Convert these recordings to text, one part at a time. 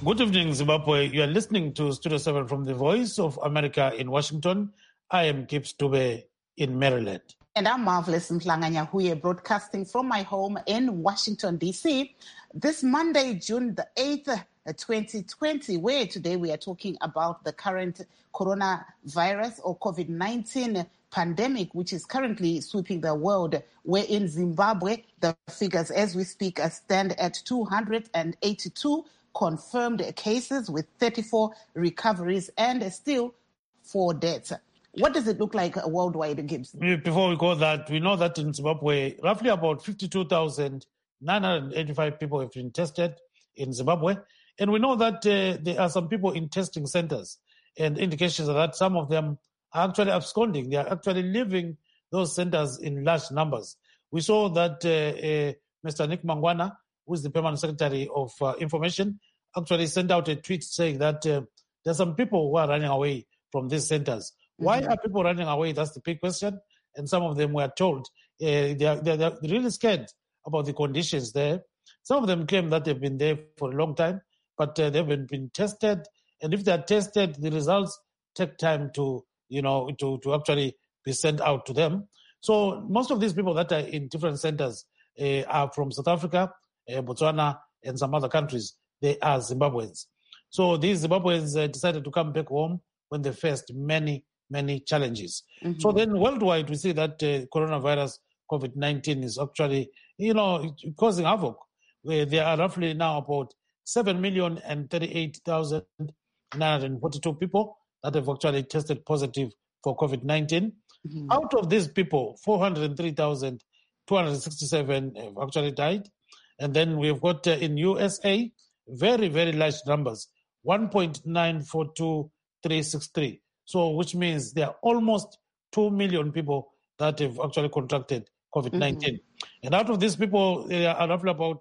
Good evening, Zimbabwe. You are listening to Studio 7 from the Voice of America in Washington. I am Gibbs Dube in Maryland. And I'm Marvelous Mhlanga Nyahuye, broadcasting from my home in Washington, D.C. This Monday, June the 8th, 2020, where today we are talking about the current coronavirus or COVID-19 pandemic, which is currently sweeping the world, where in Zimbabwe, the figures as we speak stand at 282 confirmed cases with 34 recoveries and still 4 deaths. What does it look like worldwide, Gibbs? Before we go that, we know that in Zimbabwe, roughly about 52,985 people have been tested in Zimbabwe. And we know that there are some people in testing centers, and indications are that some of them are actually absconding. They are actually leaving those centers in large numbers. We saw that Mr. Nick Mangwana, who is the Permanent Secretary of Information, actually sent out a tweet saying that there are some people who are running away from these centers. Why are people running away? That's the big question. And some of them were told they're really scared about the conditions there. Some of them claim that they've been there for a long time, but they haven't been tested. And if they're tested, the results take time to actually be sent out to them. So most of these people that are in different centers are from South Africa, Botswana, and some other countries. They are Zimbabweans. So these Zimbabweans decided to come back home when they faced many challenges. So then worldwide, we see that coronavirus, COVID-19, is actually, causing havoc. Where there are roughly now about 7,038,942 people that have actually tested positive for COVID-19. Out of these people, 403,267 have actually died. And then we've got in USA, very, very large numbers, 1.942363. So which means there are almost 2 million people that have actually contracted COVID-19. And out of these people, there are roughly about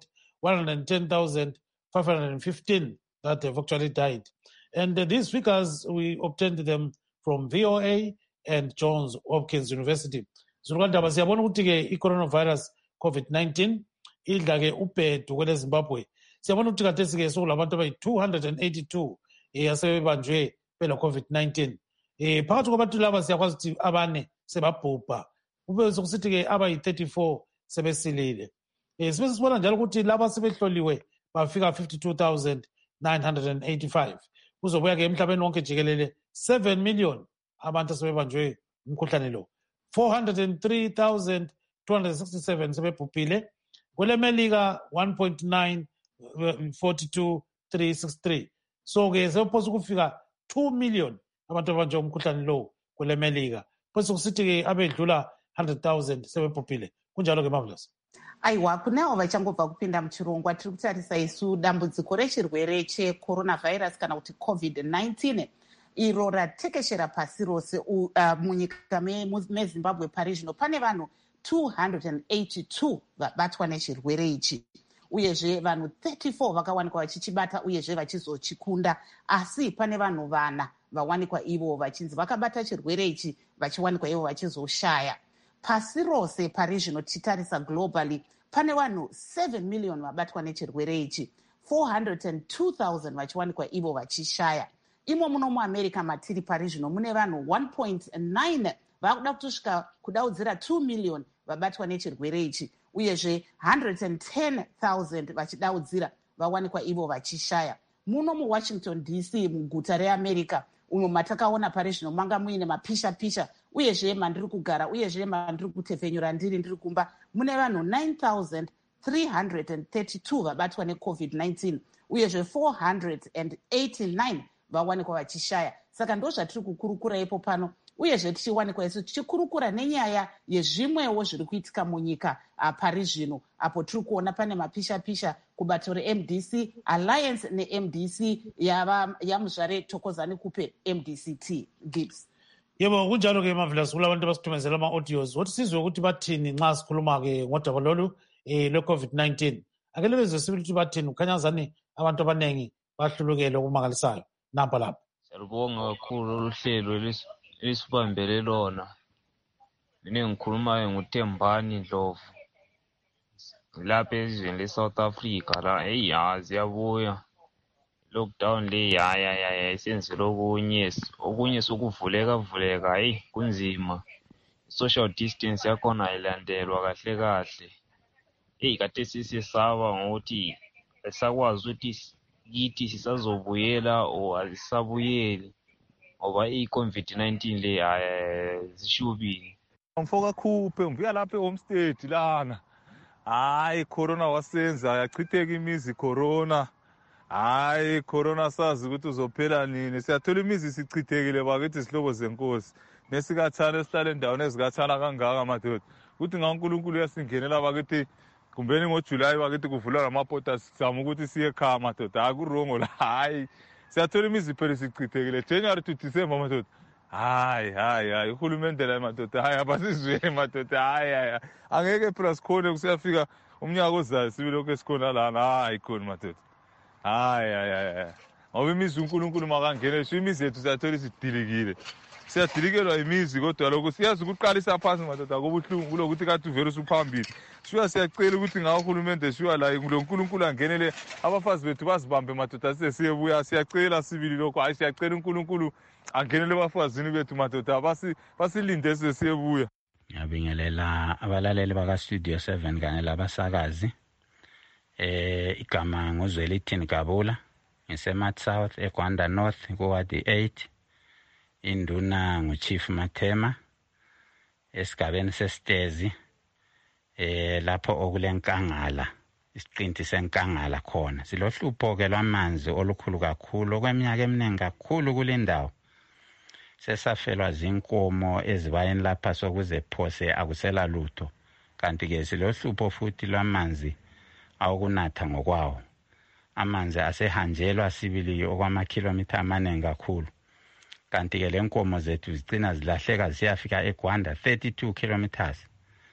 110,515 that have actually died. And these figures, we obtained them from VOA and Johns Hopkins University. Zvirikandaba siyabona ukuthi-ke i-coronavirus COVID-19 idla-ke ubhedu kwele Zimbabwe. Siyabona ukuthi kathesi-ke sokulabantu abayi-282 asebebanjwe bela-COVID-19. Phakathi kwabantu laba siyakwazi ukuthi abane sebabhubha. Kube sokusithi-ke abayi-34 sebesilile. Sibe sibona njalo ukuthi laba sebehloliwe bafika 52,985. Kuzobuya-ke emhlabeni wonke jikelele 7 million abantu sebebanjwe umkhuhlane lo. 403,267 sebebhubhile. KweleMelika 1.942363. So-ke sebephosa ukufika 2 million abantu abanjwe umkhuhlane lo kweleMelika. Bese kusithi-ke abedlula 100,000 sebebhubhile. Kunjalo-ke Marvelous. Aiwa, kunevo vachangobva kupinda muchirongwa tiri kutarisa isu dambudziko rechirwere checoronavirus kana kuti COVID-19 iro ratekeshera pasi rose munyika mezimbabwe pari zvino pane vanhu 282 vabatwa nechirwere ichi, uyezve vanhu 34 vakawanikwa vachichibata uyezve vachizochikunda, asi pane vanhu 4 vawanikwa ivo vachinzi vakabata chirwere ichi vachiwanikwa ivo vachizoshaya. Pasi rose pari zvino tichitarisa globally pane vanhu 7 million vabatwa nechirwere ichi, 402,000 vachiwanikwa ivo vachishaya. Imo muno muamerica matiri pari zvino mune vanhu 1.9 vakuda kutosvika kudaudzira 2 million vabatwa nechirwere ichi, uyezve 110,000 vachidaudzira vawanikwa ivo vachishaya. Muno muWashington DC muguta reAmerica umo matakaona pari zvino manga muine mapisha uyezve mandiri kugara uyezve mandiri kutefenyura ndiri kumba mune vanhu 9,332 vabatwa neCovid-19 uyezve 489 vawanikwa vachishaya. Saka ndo zvatiri kukurukura ipo pano, uyezve tichiwanikwa isu tichikurukura nenyaya yezvimwewo zviri kuitika munyika pari zvino, apo tiri kuona pane mapisha kubato reMDC Alliance neMDC yamuzvare Thokozani Kupe MDCT. Gibbs. Yebo, kunjalo-ke Marvelous, kulabantu abasithumezela ama-audios wothi sizwe ukuthi bathini nxa sikhuluma-ke ngodaba lolu lwe-COVID-19. Ake lebezwe sibili ukuthi bathini, kukhanyazani abantu abaningi bahlulukele okumangalisayo. Nampa lapho. Siyalibonga kakhulu oluhlelo elisibambele lona. Mina ngikhuluma nguThembani Ndlovu. Lapha ezweni leSouth Africa la ziyabuya lockdown le ya isenzile okunye sokuvuleka hayi kunzima. Social distance yakhona ayilandelwa kahle. Kade sisesaba ngokuthi esakwazi ukuthi kithi sisazobuyela or asisabuyeli ngoba i-COVID-19 le zishubile. Mfoka Khuphe ngivuya lapha e-Homestead lana. Hayi corona wasenza yachitheka imizi corona. Hayi corona sazi ukuthi uzophela nini. Siyathola imizi sichithekile bakithi sihlobo zenkosi. Nesikathana esihlala endaweni ezikathana kangaka madoda. Ukuthi ngaNkulunkulu yasingenela bakithi kumbeni ngoJuly bakithi kuvulwa lamapota sizama ukuthi siye ekhaya madoda. Hayi kurongo la. Hayi siyathola imizi phela sichithekile January to December madoda. Hayi uhulumende la madoda hayi abasizwe madoda hayi angeke phela sikhona kusiyafika umnyaka ozayo sibilokho esikhona lana hayi khona madoda hayi ngoba imizi uNkulunkulu makangene imizi yethu siyathola isidilikile siyadilikelwa imizi kodwa lokho siyazi ukuqalisa phansi madoda kobuhlungu kulokuthi kathi uvela usuphambili siyacela ukuthi ngawo uhulumende la uNkulunkulu angenele abafazi bethu bazibambe madoda siyebuya siyacela sibili lokho hayi siyacela uNkulunkulu angenele abafazini bethu madoda basilinde siyebuya. Ngiyabingelela abalaleli baka Studio 7 kanye labasakazi. Igama nguzwelithini Gabula ngiseMat South eGwanda North kuward 8 induna nguChief Mathema esigabeni sesitezi lapho okulenkangala isiqinti senkangala khona silohlupho ke lwamanzi olukhulu kakhulu kweminyaka eminingi kakhulu kulendawo sesafelwa zinkomo ezibayeni lapha sokuze phose akusela lutho kanti ke silohlupho futhi lwamanzi awukunatha ngokwawo amanzi asehanjelwa sibili okwamakhilomitha amaningi kakhulu kanti ke lenkomo zethu zicina zilahleka ziyafika eGwanda 32 kilometers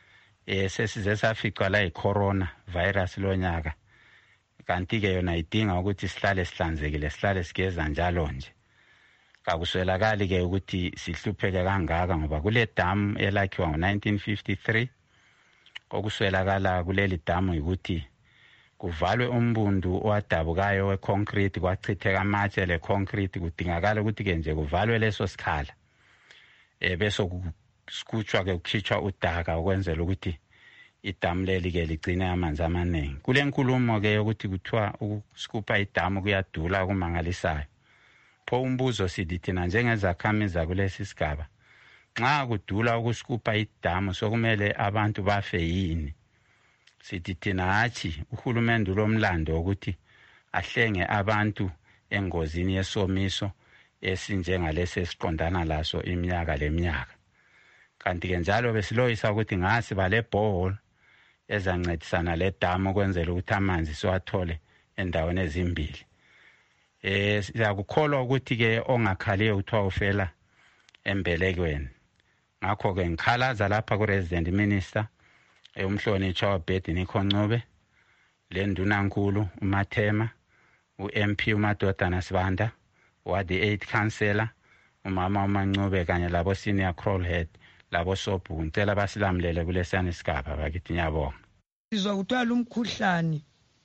sesize saficwa la icorona virus lonyaka kanti ke yona idinga ukuthi sihlale sihlanzekile sihlale sigeza njalo nje kakuswelakali ke ukuthi sihlupheke kangaka ngoba kule dam elakhiwa ngo1953 okuswelakala kuleli dam ukuthi kuvalwe umbundu owadabukayo weconcrete kwachitheka amatshe le concrete kudingakala ukuthi ke nje kuvalwe leso sikhala bese kuskutshwa ke kukhitshwa udaka ukwenzela ukuthi idamu leli ke ligcine amanzi amaningi kule nkulumo ke ukuthi kuthiwa ukuskupa idamu kuyadula okumangalisayo pho umbuzo sithi thina njengezakhamizi kulesi sigaba nxa kudula ukuskupa idamu sokumele abantu bafe yini sithi thina hathi uhulumende lomlando ukuthi ahlenge abantu engozini yesomiso esinjengalesi esiqondana laso iminyaka leminyaka kanti ke njalo besiloyisa ukuthi ngasi bale borehole ezancedisana le damu ukwenzela ukuthi amanzi siwathole endaweni ezimbili siyakukholwa ukuthi ke ongakhaliye uthiwa ufela embelekweni ngakho ke ngikhalaza lapha ku resident minister umhlonishwa wabhedi Ncube le ndunankulu uMathema uMP uMadodana Sibanda ward 8 councillor umama uMancube kanye labo senior Crowlhead labo sobhu ngicela basilamlele kulesana isigaba bakithi ngiyabonga sizwa kuthiwa lumkhuhlane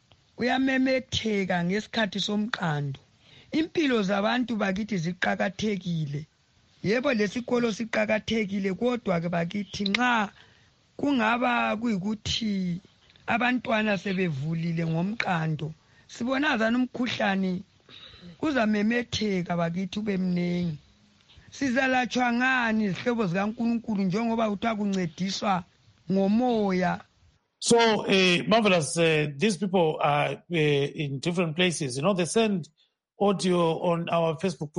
uyamemetheka ngesikhathi somqando impilo zabantu bakithi ziqhakathekile yebo lesikolo siqhakathekile kodwa ke bakithi nxa kungaba kuyikuthi abantwana sebevulile ngomqando sibonazana umkhuhlane uzamemetheka bakithi ube mnengi sizalatshwa ngani izihlobo zikaNkulunkulu njengoba kuthiwa kuncediswa ngomoya. So, Marvelous, these people are in different places. You know, they send audio on our Facebook,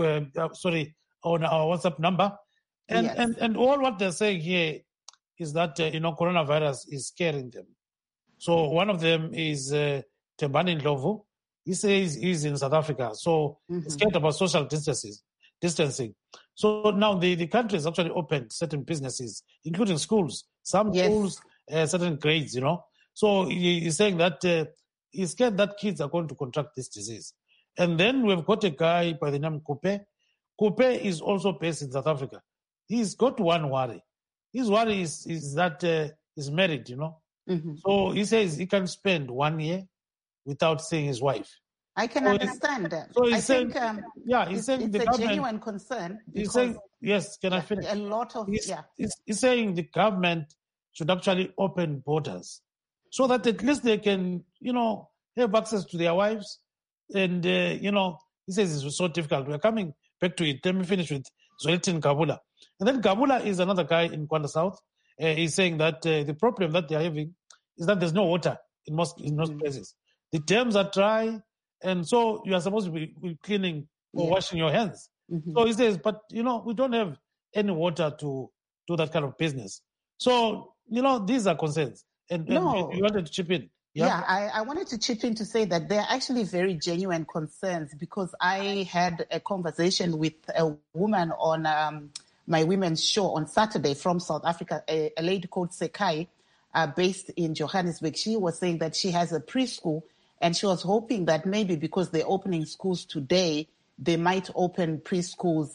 on our WhatsApp number. And, Yes. and all what they're saying here is that, coronavirus is scaring them. So one of them is Tembani Ndlovu. He says he's in South Africa. So he's scared about social distancing. So now the country has actually opened certain businesses, including schools, some Yes. schools, certain grades, So he's saying that he's scared that kids are going to contract this disease. And then we've got a guy by the name Kupe. Kupe is also based in South Africa. He's got one worry. His worry is that he's married, Mm-hmm. So he says he can spend 1 year without seeing his wife. I can understand. So he's saying it's a genuine concern. He's saying, yes, can I finish? A lot of, He's saying the government should actually open borders so that at least they can, have access to their wives. And, he says it's so difficult. We're coming back to it. Let me finish with Zwelithini Gabula. And then Gabula is another guy in Kwanda South. He's saying that the problem that they're having is that there's no water in most places. The dams are dry, and so you are supposed to be cleaning or washing your hands. Mm-hmm. So he says, but, we don't have any water to do that kind of business. So, these are concerns. And you wanted to chip in. Yeah, I wanted to chip in to say that they're actually very genuine concerns, because I had a conversation with a woman on my women's show on Saturday from South Africa, a lady called Sekai, based in Johannesburg. She was saying that she has a preschool, and she was hoping that maybe because they're opening schools today, they might open preschools,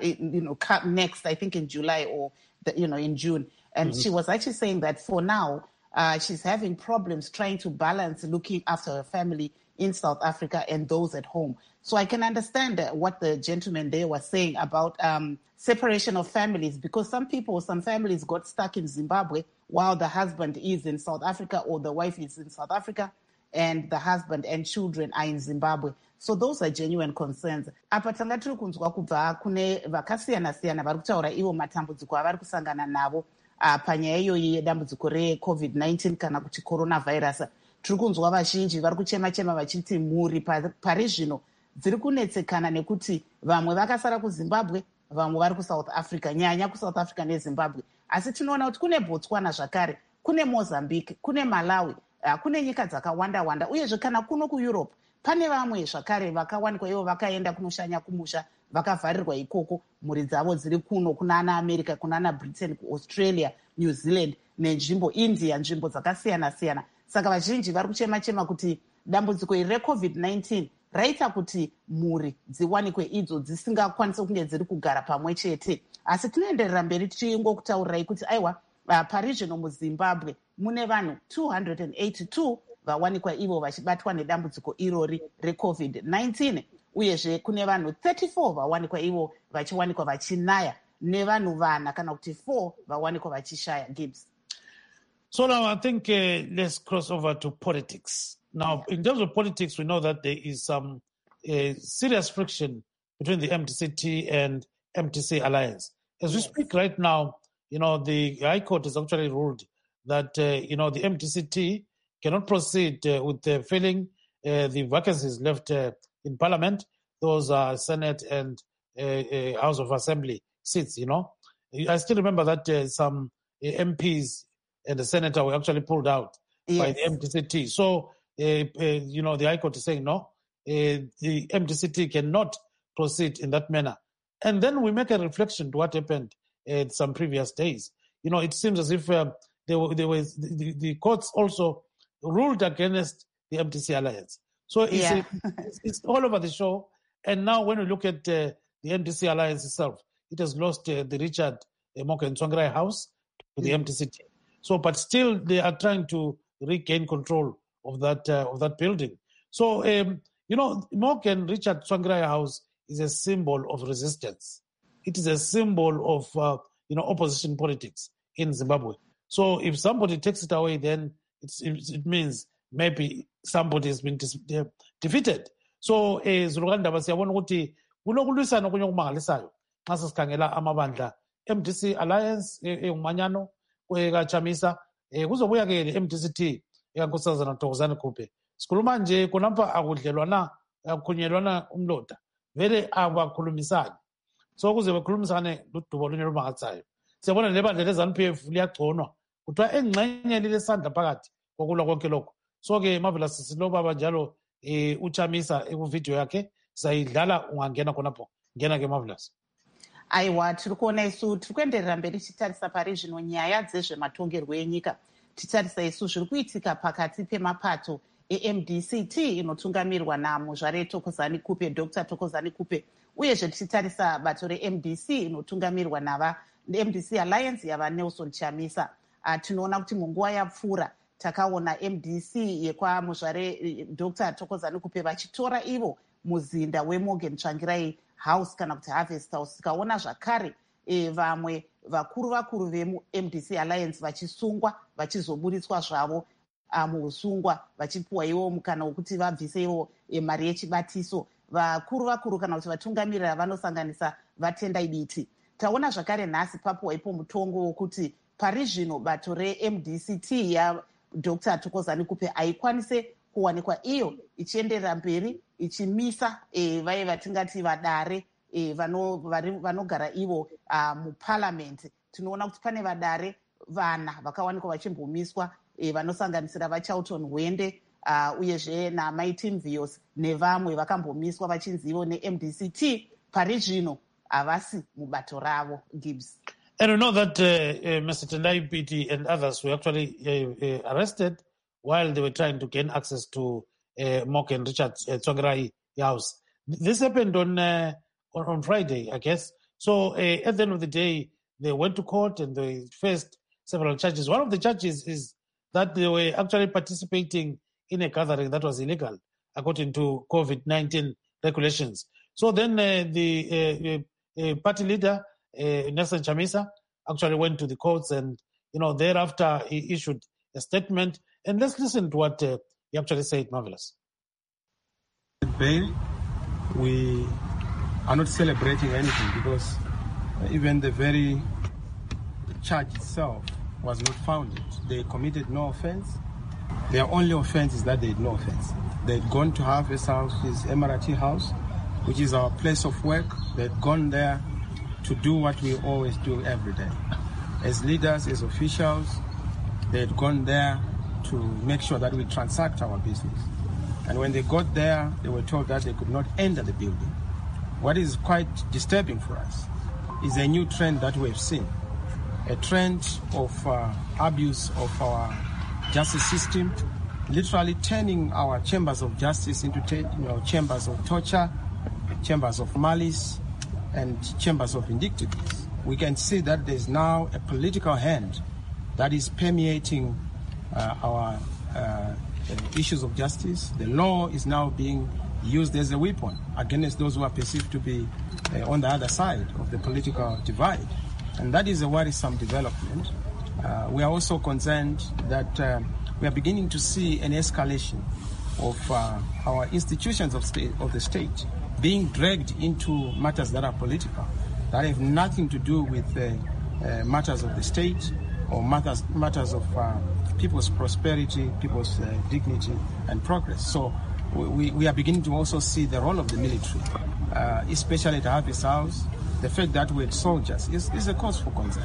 next, I think in July or, in June. And she was actually saying that for now, she's having problems trying to balance looking after her family in South Africa and those at home. So I can understand what the gentleman there was saying about separation of families, because some families got stuck in Zimbabwe while the husband is in South Africa, or the wife is in South Africa, and the husband and children are in Zimbabwe. So those are genuine concerns. Apa tanga tiri kunzwa kubva kune vakasiyana-siyana vari kutaura ivo matambudziko avari kusangana navo panyaya iyoyi yedambudziko reCovid-19 kana kuti coronavirus. Tiri kunzwa vazhinji vari kuchema-chema vachiti mhuri pari zvino dziri kunetsekana nekuti vamwe vakasara kuZimbabwe, vamwe vari kuSouth Africa, nyanya kuSouth Africa neZimbabwe. Asi tinoona kuti kune Botswana zvakare, kune Mozambique, kune Malawi, kune nyika dzakawanda-wanda, uyezve kana kuno kuEurope pane vamwe zvakare vakawanikwa ivo vakaenda kunoshanya kumusha, vakavharirwa ikoko, mhuri dzavo dziri kuno, kuna ana America, kuna ana Britain, kuAustralia, New Zealand nenzvimbo India, nzvimbo dzakasiyana-siyana. Saka vazhinji vari kuchema-chema kuti dambudziko iri reCovid-19 raita kuti mhuri dziwanikwe idzo dzisingakwanisi kunge dziri kugara pamwe chete. Asi tinoenderera mberi tichingokutaurirai kuti aiwa, pari zvino muZimbabwe mune vanhu 282 vawanikwa ivo vachibatwa nedambudziko irori reCovid-19, uyezve kune vanhu 34 vawanikwa ivo vachiwanikwa vachinaya, nevanhu vana kana kuti 4 vawanikwa vachishaya. Gibbs. So now I think let's cross over to politics. Now, in terms of politics, we know that there is some serious friction between the MDC-T and MDC alliance. As we speak right now, the High Court has actually ruled that, the MDC-T cannot proceed with filling the vacancies left in Parliament. Those are Senate and House of Assembly seats, I still remember that some MPs and the senator were actually pulled out by the MDC-T. So, the High Court is saying, no, the MDC-T cannot proceed in that manner. And then we make a reflection to what happened some previous days. It seems as if the courts also ruled against the MDC alliance. So it's all over the show. And now when we look at the MDC alliance itself, it has lost the Richard Moka and Tsvangirai house to the MDC-T. So, but still they are trying to regain control of that building. So, Moka and Richard Tsvangirai house is a symbol of resistance. It is a symbol of, opposition politics in Zimbabwe. So if somebody takes it away, then it means maybe somebody has been defeated. So Zulukandaba siyabona ukuthi kunokulwisana okunye okumangalisayo xa sesikhangela amabandla MDC Alliance engumanyano kwekaChamisa kuzobuya ke le MDC-T ekaNkosazana Thokozani Khuphe. Sikhuluma nje konapha akudlelwana akukhunyelwana umloda vele abakhulumisani. So kuze bekhulumisane ludubo lunye olumangalisayo. Siyabona lebandla leZANU-PF liyagconwa kuthiwa engxenye lilesandla phakathi kokulwa konke lokho. So-ke Marvelous silobaba njalo uChamisa ekuvideo yakhe sayidlala ungangena khonapho. Ngena-ke Marvelous. Aiwa, tiri kuona isu tiri kuenderera mberi tichitarisa pari zvino nyaya dzezvematongerwo enyika. Tichitarisa isu zviri kuitika pakati pemapato eMDC-T inotungamirwa naMuzvare Thokozani Khuphe, Dr. Thokozani Khuphe, uyezve tichitarisa bato reMDC inotungamirwa MDC Alliance yava Nelson Chamisa. Tinoona kuti munguva yapfuura takaona MDC yekwamuzvare Dr. Thokozani Kupe vachitora ivo muzinda weMorgan Tsvangirai House kana kuti Harvest House. Tikaona zvakare vamwe vakuru veMDC Alliance vachisungwa vachizoburitswa zvavo muusungwa vachipuwa ivo mukana wekuti vabvise ivo mari yechibatiso. Vakuru kana kuti vatungamirira vanosanganisa vatendai biti. Taona zvakare nhasi papuwa ipo mutongo wokuti pari zvino bato reMDCT yaDr. Thokozani Kupe aikwanise kuwanikwa iyo ichienderera mberi ichimisa vai vatingati vadare vanogara ivo muparliament. Tinoona kuti pane vadare vana vakawanikwa vachimbomiswa vanosanganisira vaCharlton Hwende uyezve naMaitim Vios nevamwe vakambomiswa vachinzi ivo neMDCT pari zvino havasi mubato ravo. Gibbs. And we know that Mr. Tendai Biti and others were actually arrested while they were trying to gain access to Morgan Richard Tsvangirai House. This happened on Friday, I guess. So at the end of the day, they went to court and they faced several charges. One of the charges is that they were actually participating in a gathering that was illegal, according to COVID-19 regulations. So then the party leader, Nelson Chamisa, actually went to the courts and, thereafter he issued a statement. And let's listen to what he actually said. Marvelous. Bail, we are not celebrating anything because even the very charge itself was not founded. They committed no offense. Their only offense is that they had no offense. They'd gone to Harvest House, his Emirati house, which is our place of work. They'd gone there to do what we always do every day. As leaders, as officials, they'd gone there to make sure that we transact our business. And when they got there, they were told that they could not enter the building. What is quite disturbing for us is a new trend that we've seen, a trend of abuse of our justice system, literally turning our chambers of justice into chambers of torture, chambers of malice, and chambers of vindictiveness. We can see that there's now a political hand that is permeating our issues of justice. The law is now being used as a weapon against those who are perceived to be on the other side of the political divide. And that is a worrisome development. We are also concerned that we are beginning to see an escalation of our institutions of the state being dragged into matters that are political, that have nothing to do with matters of the state or matters of people's prosperity, people's dignity and progress. So we are beginning to also see the role of the military, especially at Harvest House. The fact that we had soldiers is a cause for concern.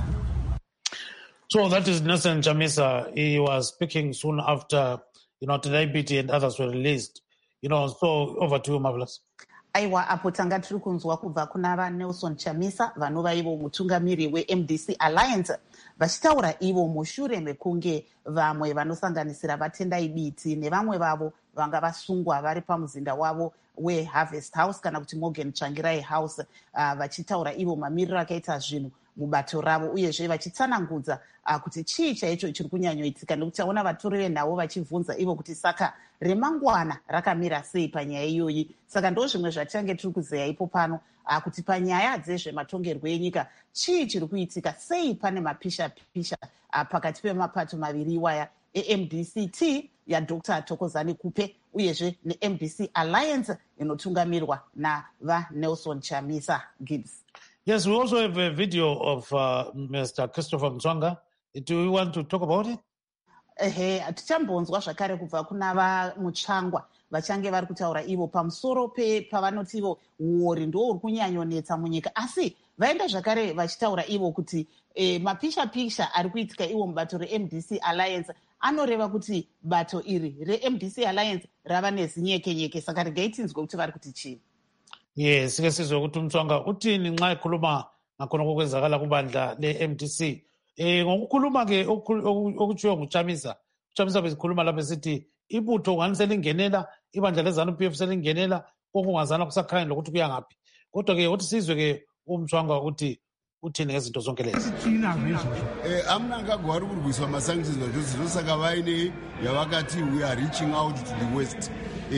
So that is Nelson Chamisa. He was speaking soon after, Tendai Biti and others were released. So over to you, Marvelous. Aiwa, apo tanga tiri kunzwa kubva kuna Nelson Chamisa vanova ivo mutungamiri weMDC Alliance vachitaura ivo mushure mekunge vamwe vanosanganisira vatendai biti nevamwe vavo vanga vasungwa vari pamuzinda wavo weHarvest House kana kuti Morgan Tsvangirai House vachitaura ivo mamiriro akaita zvinhu mubato ravo uyezve vachitsanangudza kuti chii chaicho chiri kunyanyoitika nekuti taona vatori venhau vachibvunza ivo kuti saka remangwana rakamira sei panyaya iyoyi. Saka ndo zvimwe zvatichange tiri kuzeya ipo pano kuti panyaya dzezvematongerwo enyika chii chiri kuitika, sei pane mapisha-pisha pakati pemapato maviri iwaya eMDCT yaDr. Thokozani Kupe uyezve neMDC Alliance inotungamirwa naVaNelson Chamisa. Gibbs. Yes, we also have a video of Mr. Christopher Mtswanga. Do you want to talk about it? Tichambonzwa zvakare kubva kuna vaMutsvangwa vachange vari kutaura ivo pamusoro pavanoti ivo uori ndo uri kunyanyonetsa munyika, asi vaenda zvakare vachitaura ivo kuti mapisha-pisha ari kuitika ivo mubato reMDC Alliance anoreva kuti bato iri reMDC Alliance rava nezinyeke-nyeke. Saka regai tinzwe kuti vari kuti chii. Yes, sike sizwe ukuthi Mtswanga uthini nxa ekhuluma ngakhona okwenzakala kubandla le-MDC. Ngokukhuluma-ke okutshiwo nguChamisa bezikhuluma lapho esithi ibutho ngani selingenela, ibandla leZANU-PF selingenela, okungazana kusakhanyi lokuthi kuya ngaphi. Kodwa-ke uthi sizwe-ke uMtswanga ukuthi uthini ngezinto zonke lezi. Amnangagwa ari kurwiswa masanctions zvacho zvinosaka vaine yavakati we are reaching out to the west.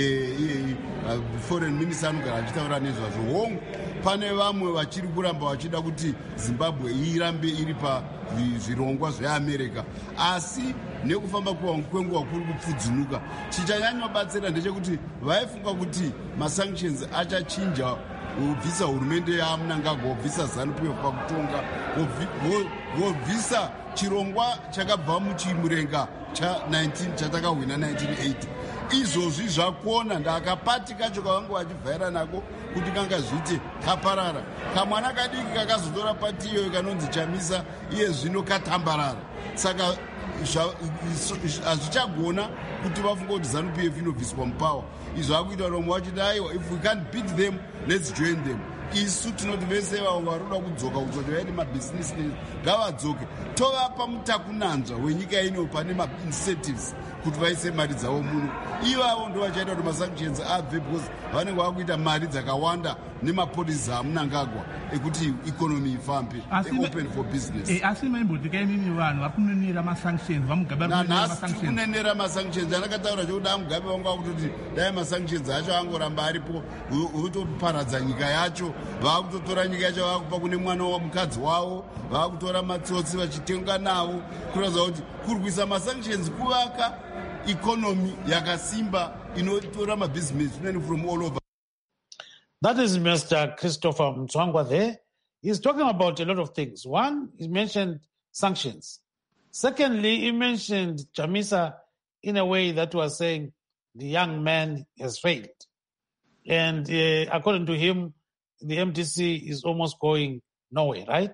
Foreign minister anogara achitaura nezvazvo. Hongu pane vamwe vachiri kuramba vachida kuti Zimbabwe irambe iri pazvirongwa zveAmerica, asi nekufamba kwenguva kuri kupfudzunuka. Chichanyanywabatsira ndechekuti vaifunga kuti masanctions achachinja vobvisa hurumende yaMnangagwa, vobvisa ZANU-PF pakutonga, vobvisa chirongwa chakabva muchimurenga chatakahwina 1980. Izvozvi zvakuona ndakapati kacho kavanga vachivhaira nako kuti kanga zviti kaparara. Kamwana kadiki kakazotora pati iyoyo kanonzi Chamisa iye zvino katambarara. Saka hazvichagona kuti vafunga kuti ZANU-PF inobviswa mupawa. Izvo akuita romwe wachiti aiwa, if we can't beat them, let's join them. Isu tinoti vese vavo varoda kudzoka kuzoti vaiti mabhizinesi ngavadzoke. Tovapa mutakunanzva wenyika ino pane ma-incentives kuti vaise mari dzavo muno. Ivavo ndo vachaita kuti masanctions abve because vanenge vakuita mari dzakawanda nemapolisi aMnangagwa ekuti economy ifambe, open for business. Asi maimbotika inini vanhu vakunenera masanctions vamugaba kunenera masanctions. Anakataura chokuti amugabe vanga kutoti dai masanctions acho angoramba aripo votoparadza nyika yacho, vakutotora nyika yacho vakupa kune mwana wamukadzi wavo, vakutora matsotsi vachitenga navo, kuratidza kuti kurwisa masanctions kuvaka economy yakasimba inotora mabusiness from all over. That is Mr. Christopher Mtswangwa there. He's talking about a lot of things. One, he mentioned sanctions. Secondly, he mentioned Chamisa in a way that was saying the young man has failed. And according to him, the MDC is almost going nowhere, right?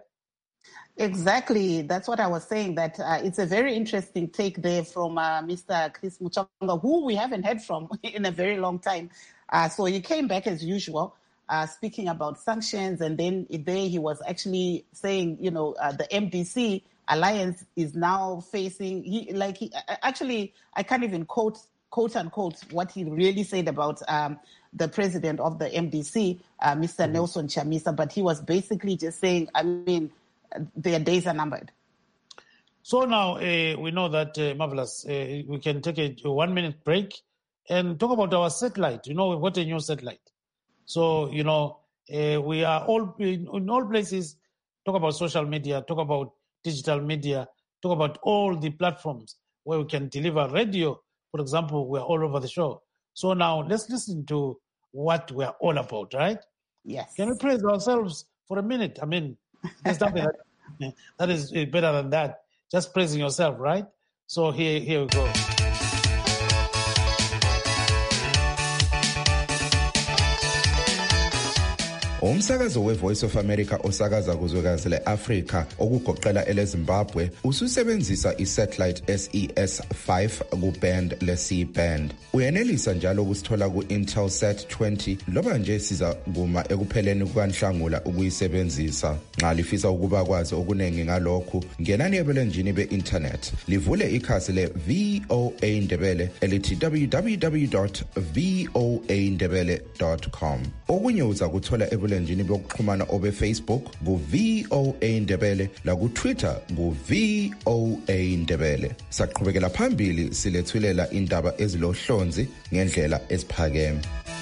Exactly. That's what I was saying, that it's a very interesting take there from Mr. Chris Mtswangwa, who we haven't heard from in a very long time. So he came back as usual, speaking about sanctions, and then there he was actually saying, the MDC alliance is now facing, actually, I can't even quote unquote, what he really said about the president of the MDC, Mr. Nelson Chamisa, but he was basically just saying, their days are numbered. So now we know that, Marvelous, we can take a 1-minute break and talk about our satellite. We've got a new satellite. So, we are all in all places, talk about social media, talk about digital media, talk about all the platforms where we can deliver radio. For example, we're all over the show. So now let's listen to what we're all about, right? Yes. Can we praise ourselves for a minute? There's something that is better than that. Just praising yourself, right? So here we go. Umsakazo we-Voice of America osakaza kuzwekazi le-Afrika okugoqela ele-Zimbabwe ususebenzisa i-satellite SES-5 ku-band le-C-band. Uyenelisa njalo ukusithola ku-Intelsat 20 loba nje siza kuma ekupheleni kukaNhlangula ukuyisebenzisa. Nxa lifisa ukuba kwazi okuningi ngalokhu, ngenani ebulenjini be-internet. Livule ikhasi le-VOA Ndebele elithi www.voandebele.com. Okunye uza kuthola ebulenjini bokuxhumana obe-Facebook ku-VOA Ndebele laku-Twitter ku-VOA Ndebele. Saqhubekela phambili silethulela indaba ezilohlonzi ngendlela esiphakeme.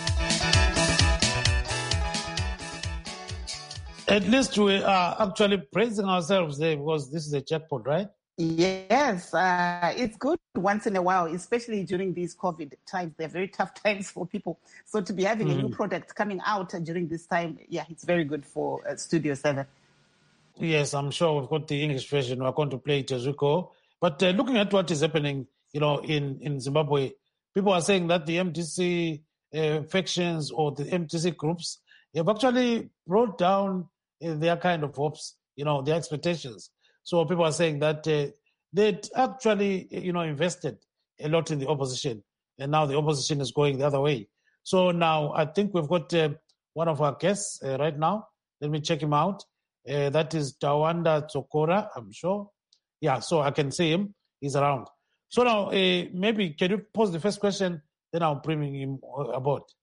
At least we are actually praising ourselves there because this is a jackpot, right? Yes, it's good once in a while, especially during these COVID times. They're very tough times for people. So to be having a new product coming out during this time, it's very good for Studio 7. Yes, I'm sure we've got the English version. We're going to play it as we go. But looking at what is happening, in Zimbabwe, people are saying that the MDC factions or the MDC groups have actually brought down their kind of hopes, their expectations. So people are saying that they'd actually, invested a lot in the opposition, and now the opposition is going the other way. So now I think we've got one of our guests right now. Let me check him out. That is Tawanda Tsokora, I'm sure. Yeah, so I can see him. He's around. So now maybe can you pose the first question, then I'll bring him aboard.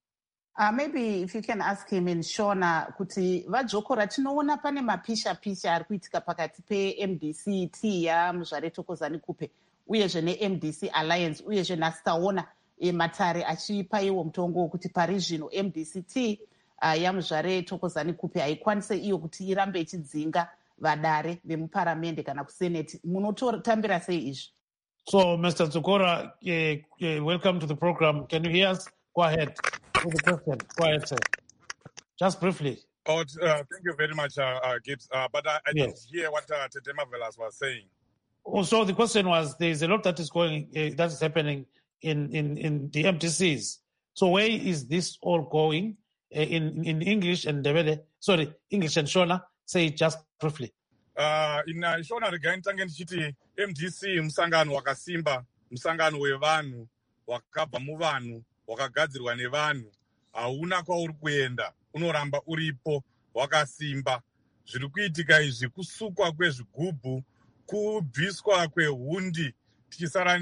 Maybe if you can ask him in Shona kuti vadzokora tinoona pane mapisha-pisha ari kuitika pakati pe-MDC-T yaMuzvare Thokozani Kupe uyezve ne-MDC Alliance uyezve nhasi taona Matare achipaiwo mutongo kuti pari zvino MDC-T yaMuzvare Thokozani Kupe haikwanise iyo kuti irambe ichidzinga vadare vemuparamende kana kuseneti. Munotambira sei izvi? So, Mr. Tsukora, welcome to the program. Can you hear us? Go ahead with the question. Go ahead, sir. Just briefly. Oh, thank you very much, Gibbs. But I didn't hear what Tetema Velas was saying. Also, the question was, there is a lot that is that is happening in the MTCs. So where is this all going in English and English and Shona? Say it just briefly. In Shona regain tangen chiti MDC musangano wakasimba, musangano wevanhu, wakabva muvanhu, wakagadzirwa nevanhu, hauna kwauri kuenda, unoramba uripo, wakasimba. Zviri kuitika izvi kusukwa kwezvigubhu, kubviswa kwehundi, tichisara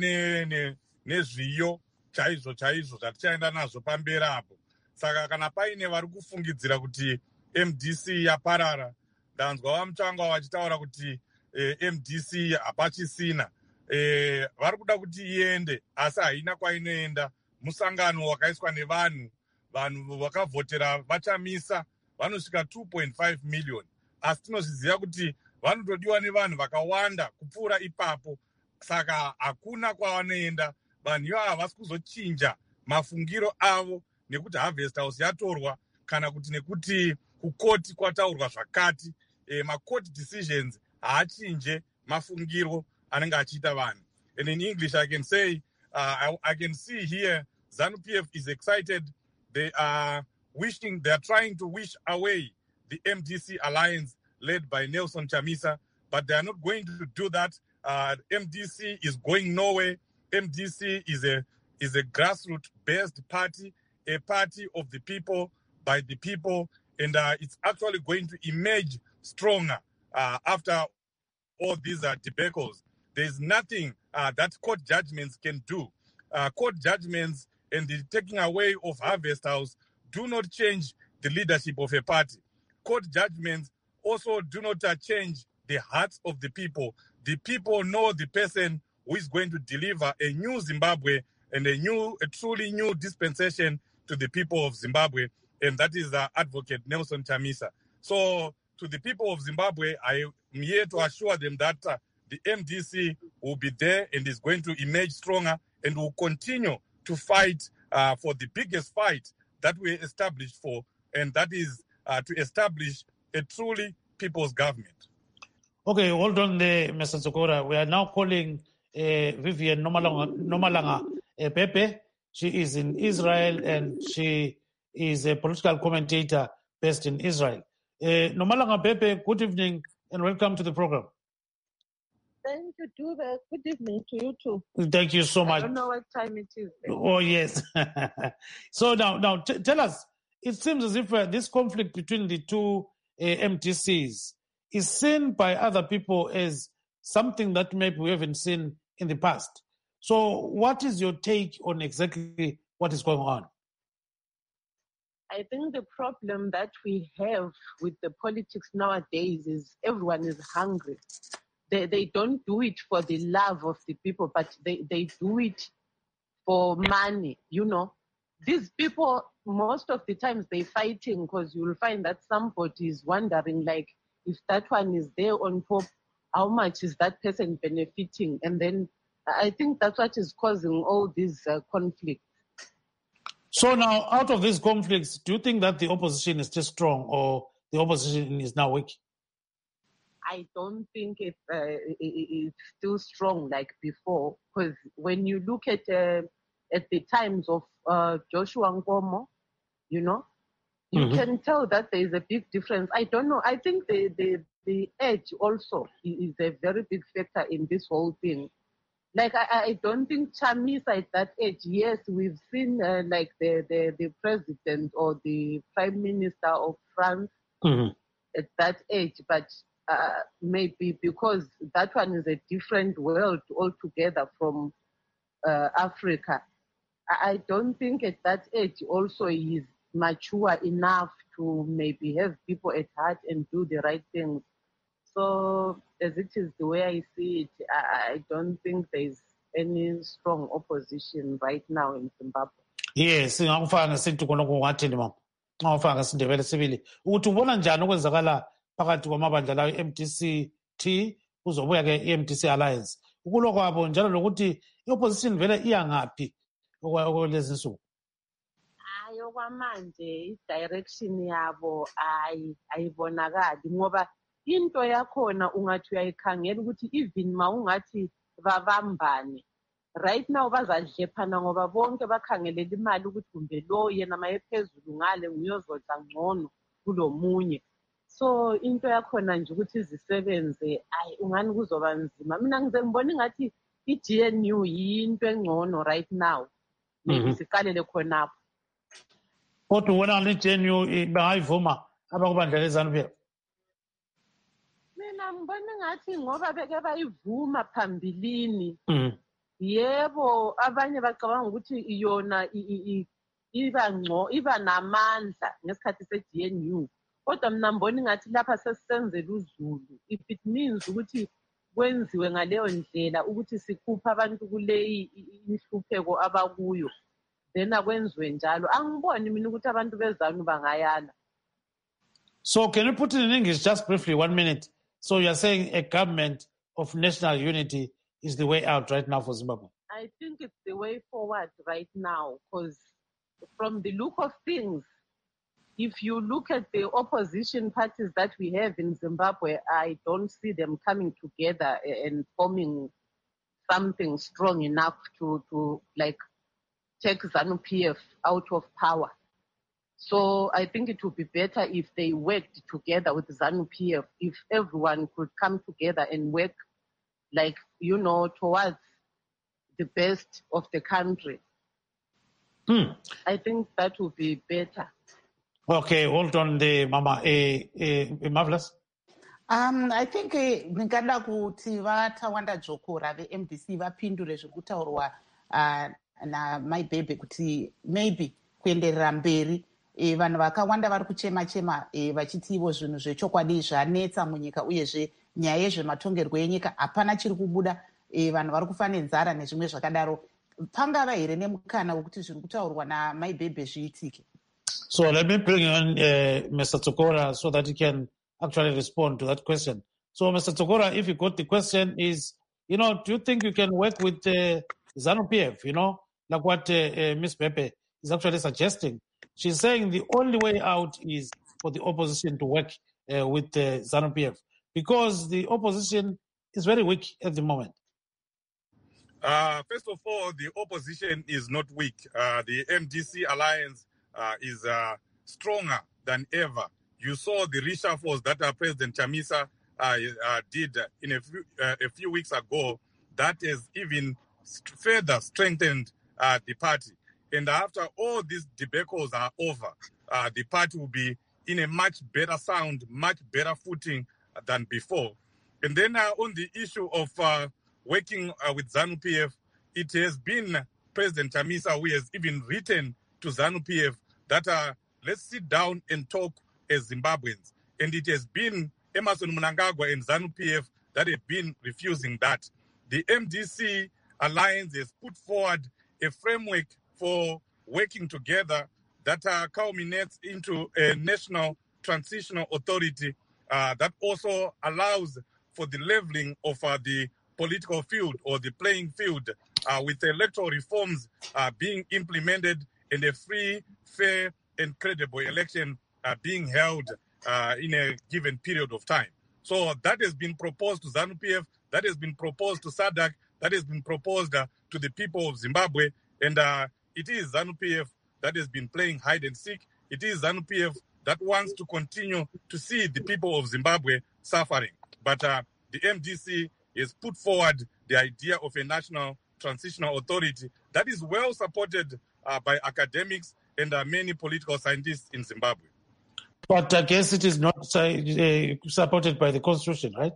nezviyo chaizvo zvatichaenda nazvo pamberi apo. Saka kana paine vari kufungidzira kuti MDC yaparara, ndanzwa vamutsvangwa vachitaura kuti MDC hapachisina. Vari kuda kuti iende, asi haina kwainoenda. Musangano wakaiswa nevanhu, vanhu vakavhotera vachamisa, vanosvika 2.5 million. Asi tinozviziva kuti vanotodiwa nevanhu vakawanda kupfuura ipapo. Saka hakuna kwavanoenda. Vanhu ivava havasi kuzochinja mafungiro avo nekuti Harvest House yatorwa kana kuti nekuti kukoti kwataurwa zvakati. Ma-court decisions haachinje mafungiro anenge achiita vanhu. And in English I can say, I can see here ZANU-PF is excited. They are trying to wish away the MDC alliance led by Nelson Chamisa, but they are not going to do that. MDC is going nowhere. MDC is a grassroots-based party, a party of the people, by the people, and it's actually going to emerge stronger after all these debacles. There's nothing that court judgments can do. Court judgments and the taking away of Harvest House do not change the leadership of a party. Court judgments also do not change the hearts of the people. The people know the person who is going to deliver a new Zimbabwe and a truly new dispensation to the people of Zimbabwe, and that is Advocate Nelson Chamisa. So to the people of Zimbabwe, I am here to assure them that the MDC will be there and is going to emerge stronger and will continue to fight for the biggest fight that we established for, and that is to establish a truly people's government. Okay, hold on there, Mr. Tsukora. We are now calling Vivian Nomalanga Pepe. She is in Israel and she is a political commentator based in Israel. Nomalanga Pepe, good evening and welcome to the program. Thank you, Dube. Good evening to you too. Thank you so much. I don't know what time it is. Oh, yes. So now tell us, it seems as if this conflict between the two MTCs is seen by other people as something that maybe we haven't seen in the past. So what is your take on exactly what is going on? I think the problem that we have with the politics nowadays is everyone is hungry. They don't do it for the love of the people, but they do it for money, you know. These people, most of the times they're fighting because you'll find that somebody is wondering, like, if that one is there on top, how much is that person benefiting? And then I think that's what is causing all these conflicts. So now, out of these conflicts, do you think that the opposition is still strong or the opposition is now weak? I don't think it's still strong like before, because when you look at the times of Joshua Nkomo, you know, you can tell that there is a big difference. I don't know. I think the age also is a very big factor in this whole thing. Like, I don't think Chamisa at that age, yes, we've seen like the president or the prime minister of France at that age, but maybe because that one is a different world altogether from Africa. I don't think at that age also he is mature enough to maybe have people at heart and do the right things. So as it is the way I see it, I don't think there's any strong opposition right now in Zimbabwe. Yes, ngakufaka ngesintu khonokho ungathini mama? Ngakufaka ngesindebele sibili. Ukuthi ubona njani okwenzakala phakathi kwamabandla lawo MDC-T kuzobuya ke iMDC Alliance. Ukulo kwabo njalo lokuthi i-opposition vele iya ngaphi okwalezi nsuku. Hayi okwamanje i-direction yabo ayibonakali ngoba into yakhona ungathi uyayikhangela ukuthi even ma ungathi babambane right now bazadlephana ngoba bonke bakhangelela imali ukuthi kumbe lo yena maye phezulu ngale nguyozodla ngcono kulomunye. So into yakhona nje ukuthi izisebenze ungani kuzoba nzima. Mina ngize ngibona ngathi i-GNU yinto engcono right now. Maybe siqalele khonapho. Kodwa wona le-GNU bangayivuma abakubandla leZANU-PF? Mina ngibona ngathi ngoba beke bayivuma phambilini. Yebo abanye bacabanga ukuthi iyona iba namandla ngesikhathi se-GNU. Kodwa mina ngibona ngathi lapha sesenzela uzulu. If it means ukuthi kwenziwe ngaleyo ndlela ukuthi sikhupha abantu kule ihlupheko abakuyo, then akwenziwe njalo. Angiboni mina ukuthi abantu beZANU bangayala. So can you put it in English just briefly, 1 minute? So you're saying a government of national unity is the way out right now for Zimbabwe? I think it's the way forward right now because from the look of things, if you look at the opposition parties that we have in Zimbabwe, I don't see them coming together and forming something strong enough to like take ZANU-PF out of power. So I think it would be better if they worked together with ZANU-PF, if everyone could come together and work like, towards the best of the country. I think that would be better. Okay, hold on there, Mama. Marvelous. I think ndingada kuti vatawanda dzokora ve-MDC vapindure zvekutaurwa naMaibhebhe kuti maybe kuenderera mberi vanhu vakawanda vari kuchema-chema vachiti ivo zvinhu zvechokwadi zvanetsa munyika uyezve nyaya yezvematongerwo enyika hapana chiri kubuda vanhu vari kufa nenzara nezvimwe zvakadaro. Pangava here nemukana wekuti zviri kutaurwa naMaibhebhe zviitike? So let me bring on Mr. Tsokora so that he can actually respond to that question. So Mr. Tsokora, if you got the question is, do you think you can work with ZANU-PF, like what Ms. Pepe is actually suggesting? She's saying the only way out is for the opposition to work with ZANU-PF because the opposition is very weak at the moment. First of all, the opposition is not weak. The MDC Alliance is stronger than ever. You saw the reshuffles that President Chamisa did in a few weeks ago. That has even further strengthened the party. And after all these debacles are over, the party will be in a much better sound, much better footing than before. And then on the issue of working with ZANU-PF, it has been President Chamisa who has even written to ZANU-PF that let's sit down and talk as Zimbabweans. And it has been Emmerson Mnangagwa and ZANU-PF that have been refusing that. The MDC Alliance has put forward a framework for working together that culminates into a national transitional authority that also allows for the leveling of the political field or the playing field with electoral reforms being implemented and a free, fair, and credible election being held in a given period of time. So that has been proposed to ZANU-PF, that has been proposed to SADC, that has been proposed to the people of Zimbabwe, and it is ZANU-PF that has been playing hide and seek. It is ZANU-PF that wants to continue to see the people of Zimbabwe suffering. But the MDC has put forward the idea of a national transitional authority that is well supported by academics and many political scientists in Zimbabwe. But I guess it is not supported by the Constitution, right?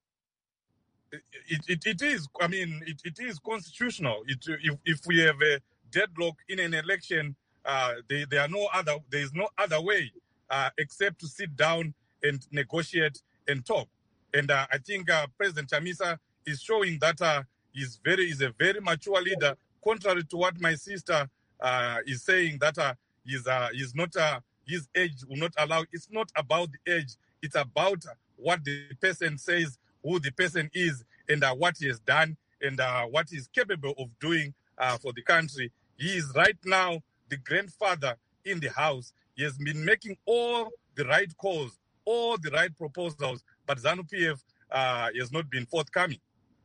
It is. I mean, it is constitutional. If we have a deadlock in an election, there is no other way except to sit down and negotiate and talk. And I think President Chamisa is showing that he's a very mature leader, contrary to what my sister is saying, that he's not his age will not allow. It's not about the age. It's about what the person says, who the person is, and what he has done, and what he is capable of doing for the country. He is right now the grandfather in the house. He has been making all the right calls, all the right proposals, but ZANU-PF has not been forthcoming.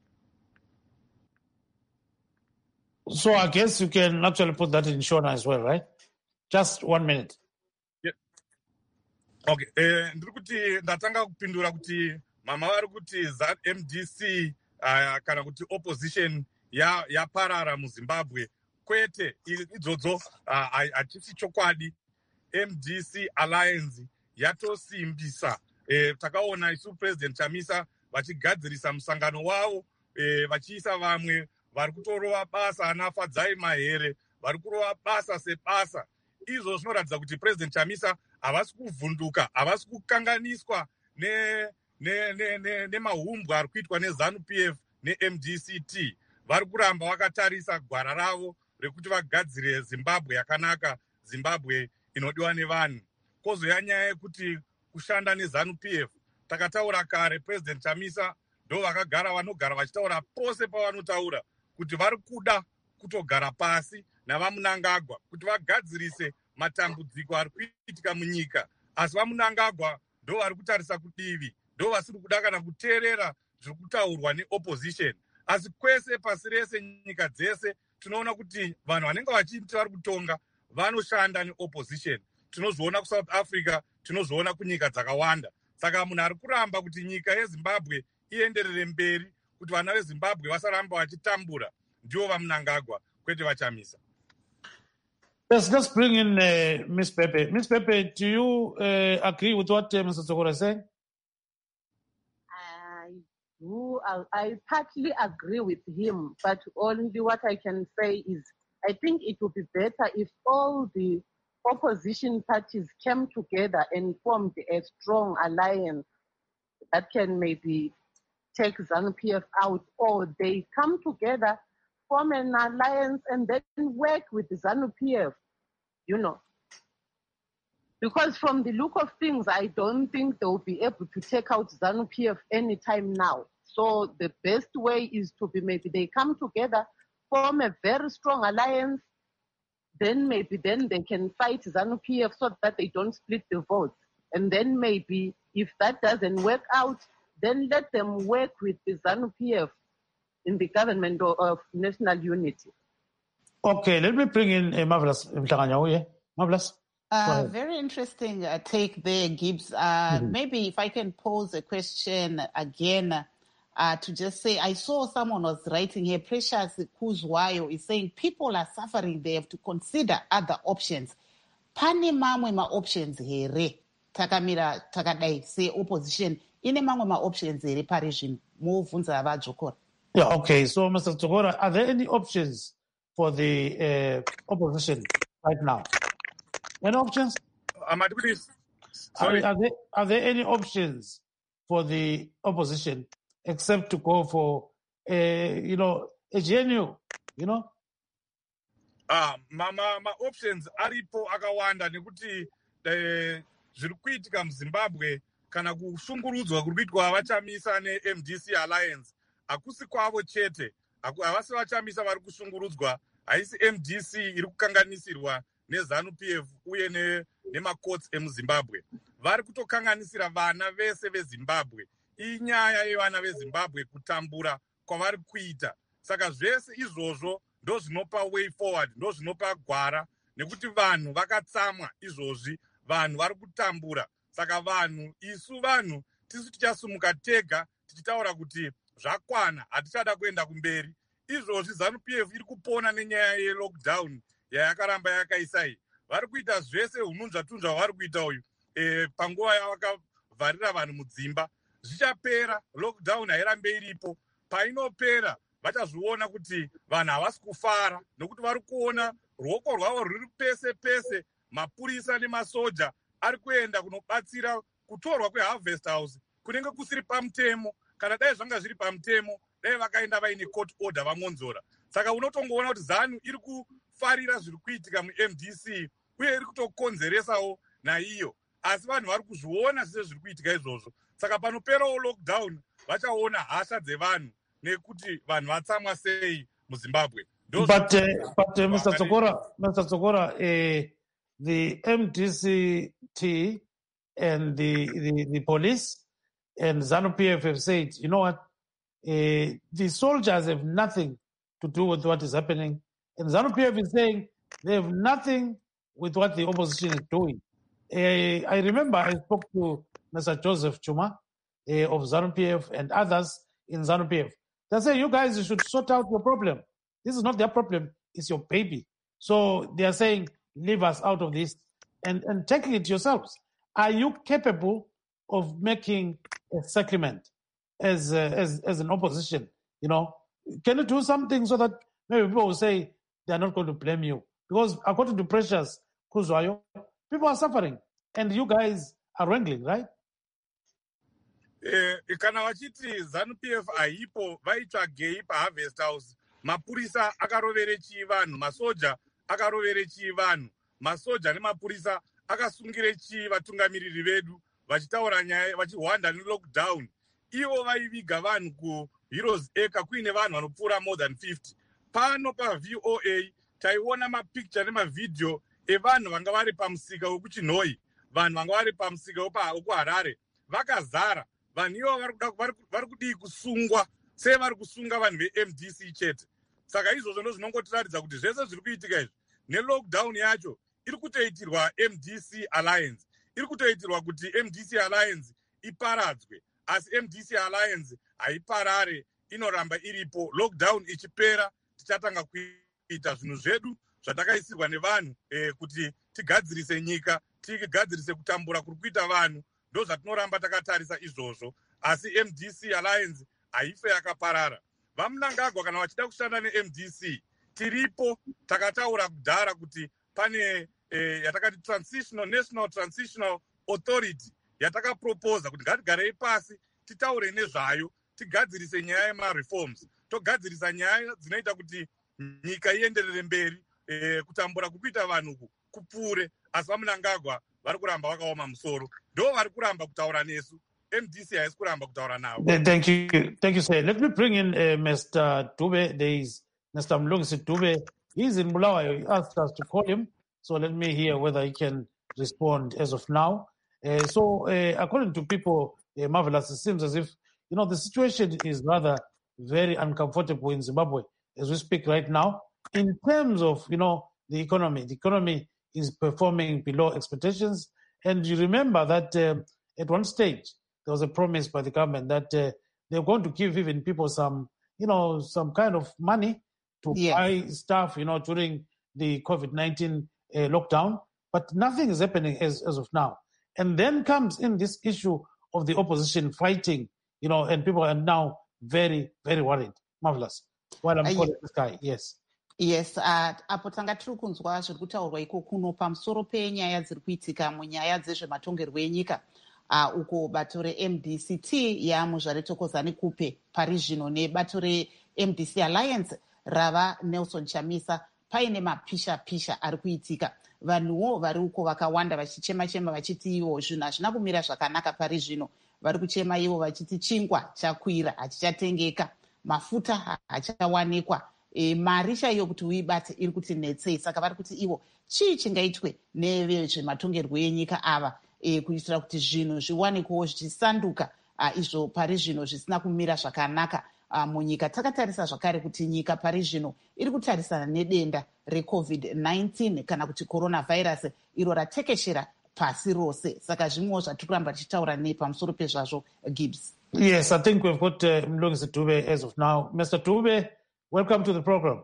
So I guess you can actually put that in Shona as well, right? Just 1 minute. Yeah. Okay. Ndiri kuti ndatanga kupindura kuti mama vari kuti ZMDC kana kuti opposition yaparara muZimbabwe. Kwete idzodzo hachisi chokwadi. MDC Alliance yatosimbisa. Takaona isu President Chamisa vachigadzirisa musangano wavo vachiisa vamwe vari kutorova basa anafadzai mahere vari kurova basa sebasa. Izvo zvinoratidza kuti President Chamisa havasi kuvhunduka, havasi kukanganiswa nemahumbu ari kuitwa neZANU-PF neMDCT. Vari kuramba vakatarisa gwara ravo rekuti vagadzire Zimbabwe yakanaka, Zimbabwe inodiwa nevanhu. Kozoya nyaya yekuti kushanda neZANU-PF, takataura kare, President Chamisa ndo vanogara vachitaura pose pavanotaura kuti vari kuda kutogara pasi navaMunangagwa kuti vagadzirise matambudziko ari kuitika munyika. Asi vaMunangagwa ndo vari kutarisa kudivi, ndo vasiri kuda kana kuteerera zviri kutaurwa neopposition. Asi kwese pasi rese, nyika dzese, tinoona kuti vanhu vanenge vachiti vari kutonga vanoshanda neopposition. Tinozviona kuSouth Africa, tinozviona kunyika dzakawanda. Saka munhu ari kuramba kuti nyika yeZimbabwe ienderere mberi, kuti vana veZimbabwe vasaramba vachitambura, ndivo vaMunangagwa, kwete vaChamisa. Yes, let's bring in Ms. Pepe. Ms. Pepe, do you agree with what Mr. Tsogora is saying? I partly agree with him, but only what I can say is I think it would be better if all the opposition parties came together and formed a strong alliance that can maybe take ZANU-PF out, or they come together, form an alliance, and then work with the ZANU-PF, Because from the look of things, I don't think they will be able to take out ZANU-PF anytime now. So the best way is to be maybe they come together, form a very strong alliance, then maybe they can fight ZANU-PF so that they don't split the votes. And then maybe if that doesn't work out, then let them work with the ZANU-PF in the government of national unity. Okay, let me bring in Marvelous. Marvelous. Very interesting take there, Gibbs. Maybe if I can pose a question again to just say, I saw someone was writing here, Precious Kuzwayo is saying people are suffering, they have to consider other options. Pane mamwe ma-options here, takamira takadai, say opposition, ine mamwe ma-options here, pari zvino, muvunza vadzokora. Yeah, okay, so Mr. Tsogora, are there any options for the opposition right now? Any options? Sorry. Are there any options for the opposition except to go for a GNU, ma options aripo akawanda nekuti zviri kuitika muZimbabwe kana kushungurudzwa kuri kuitwa vaChamisa neMDC Alliance hakusi kwavo chete, havasi vaChamisa vari kushungurudzwa, haisi MDC iri kukanganisirwa neZANU-PF uye nemakotsi emuZimbabwe. Vari kutokanganisira vana vese veZimbabwe. Inyaya yevana veZimbabwe kutambura kwavari kuita. Saka zvese izvozvo ndo zvinopa way forward, ndo zvinopa gwara, nekuti vanhu vakatsamwa izvozvi, vanhu vari kutambura. Saka isu vanhu tisu tichasumuka tega tichitaura kuti zvakwana, hatichada kuenda kumberi. Izvozvi ZANU-PF iri kupona nenyaya yelockdown yayakaramba yakaisai. Vari kuita zvese hununzvatunzva vari kuita uyu panguva yavakavharira vanhu mudzimba. Zvichapera, lockdown hairambe iripo. Painopera vachazviona kuti vanhu havasi kufara, nokuti vari kuona ruoko rwavo rwuri pese pese. Mapurisa nemasoja ari kuenda kunobatsira kutorwa kweharvest house kunenge kusiri pamutemo. Kana dai zvanga zviri pamutemo, dai vakaenda vaine court order vamonzora. Saka unotongoona kuti ZANU iri kufarira zviri kuitika muMDC uye iri kutokonzeresawo naiyo. Asi vanhu vari kuzviona zvese zviri kuitika izvozvo. Saka panoperawo lockdown vachaona hasha dzevanhu nekuti vanhu vatsamwa sei muZimbabwe. But Mr. Tsokora, the MDCT and the police and ZANU-PF have said, you know what, the soldiers have nothing to do with what is happening. And ZANU-PF is saying they have nothing with what the opposition is doing. I remember I spoke to Mr. Joseph Chuma of ZANU-PF and others in ZANU-PF. They say, you guys should sort out your problem. This is not their problem, it's your baby. So they are saying, leave us out of this and tackle it yourselves. Are you capable of making a settlement as an opposition? You know, can you do something so that maybe people will say they are not going to blame you? Because according to Precious Kuzwayo, people are suffering and you guys are wrangling, right? Kana vachiti ZANU-PF aipo vaitsvagei paharvest house, mapurisa akarovere chii vanhu, masoja akarovere chii vanhu, masoja nemapurisa akasungire chii vatungamiriri vedu vachitaura nyaya vachihwanda nelockdown. Ivo vaiviga vanhu kuHeroes Acre kuine vanhu vanopfuura more than 50. Pano paVOA taiona mapicture nemavidhio evanhu vanga vari pamusika wekuChinhoi, vanhu vanga vari pamusika wekuHarare vakazara. Vanhu ivo vari kudii kusungwa sevari kusunga vanhu veMDC chete. Saka izvozvo ndo zvinongotiratidza kuti zvese zviri kuitika izvi nelockdown yacho iri kutoitirwa MDC Alliance, iri kutoitirwa kuti MDC Alliance iparadzwe. Asi MDC Alliance haiparare, inoramba iripo. Lockdown ichipera tichatanga kuita zvinhu zvedu zvatakaisirwa nevanhu kuti tigadzirise nyika, tigadzirise kutambura kuri kuita vanhu. Ndo zvatinoramba takatarisa izvozvo. Asi MDC Alliance haife yakaparara. VaMnangagwa kana vachida kushanda neMDC tiripo, takataura kudhara kuti pane yatakati National Transitional Authority yatakaproposa kuti ngatigarei pasi titaure nezvayo, tigadzirise nyaya yemareforms, togadzirisa nyaya dzinoita kuti nyika ienderere mberi, kutambura kukuita vanhu kupfuure. Asi VaMnangagwa vari kuramba vakaoma musoro, ndo vari kuramba kutaura nesu. MDC haisi kuramba kutaura navo. Thank you, sir. Let me bring in Mr. Dube. There is Mr. Mlungisi Dube. He's in Bulawayo. He asked us to call him, so let me hear whether he can respond as of now. According to people, Marvelous, it seems as if, you know, the situation is rather very uncomfortable in Zimbabwe as we speak right now. In terms of, you know, the economy is performing below expectations. And you remember that at one stage, there was a promise by the government that they're going to give even people some kind of money to buy stuff, you know, during the COVID-19 lockdown. But nothing is happening as of now. And then comes in this issue of the opposition fighting, you know, and people are now very, very worried. Marvelous. While I'm calling this guy, yes. Yes, apo tanga tiri kunzwa zviri kutaurwa iko kuno pamusoro penyaya dziri kuitika munyaya dzezvematongerwo enyika uko bato reMDCT yaMuzvaretokozani Kupe pari zvino nebato reMDC Alliance rava Nelson Chamisa paine mapisha ari kuitika. Vanhuwo vari uko vakawanda vachichema vachiti ivo zvinhu hazvina kumira zvakanaka pari zvino. Vari kuchema ivo vachiti chingwa chakwira hachichatengeka, mafuta hachawanikwa. Mari chaiyo kuti uibate iri kuti netsei. Saka vari kuti ivo chii chingaitwe nevezvematongerwo enyika ava kuitira kuti zvinhu zviwanikewo zvichisanduka izvo pari zvino zvisina kumira zvakanaka munyika. Takatarisa zvakare kuti nyika pari zvino iri kutarisana nedenda reCovid-19 kana kuti coronavirus iro ratekeshera pasi rose. Saka zvimwewo zvatiri kuramba tichitaura pamusoro pezvazvo, Gibbs. Yes, I think we've got Mlungisi Dube as of now. Mr. Dube, welcome to the program.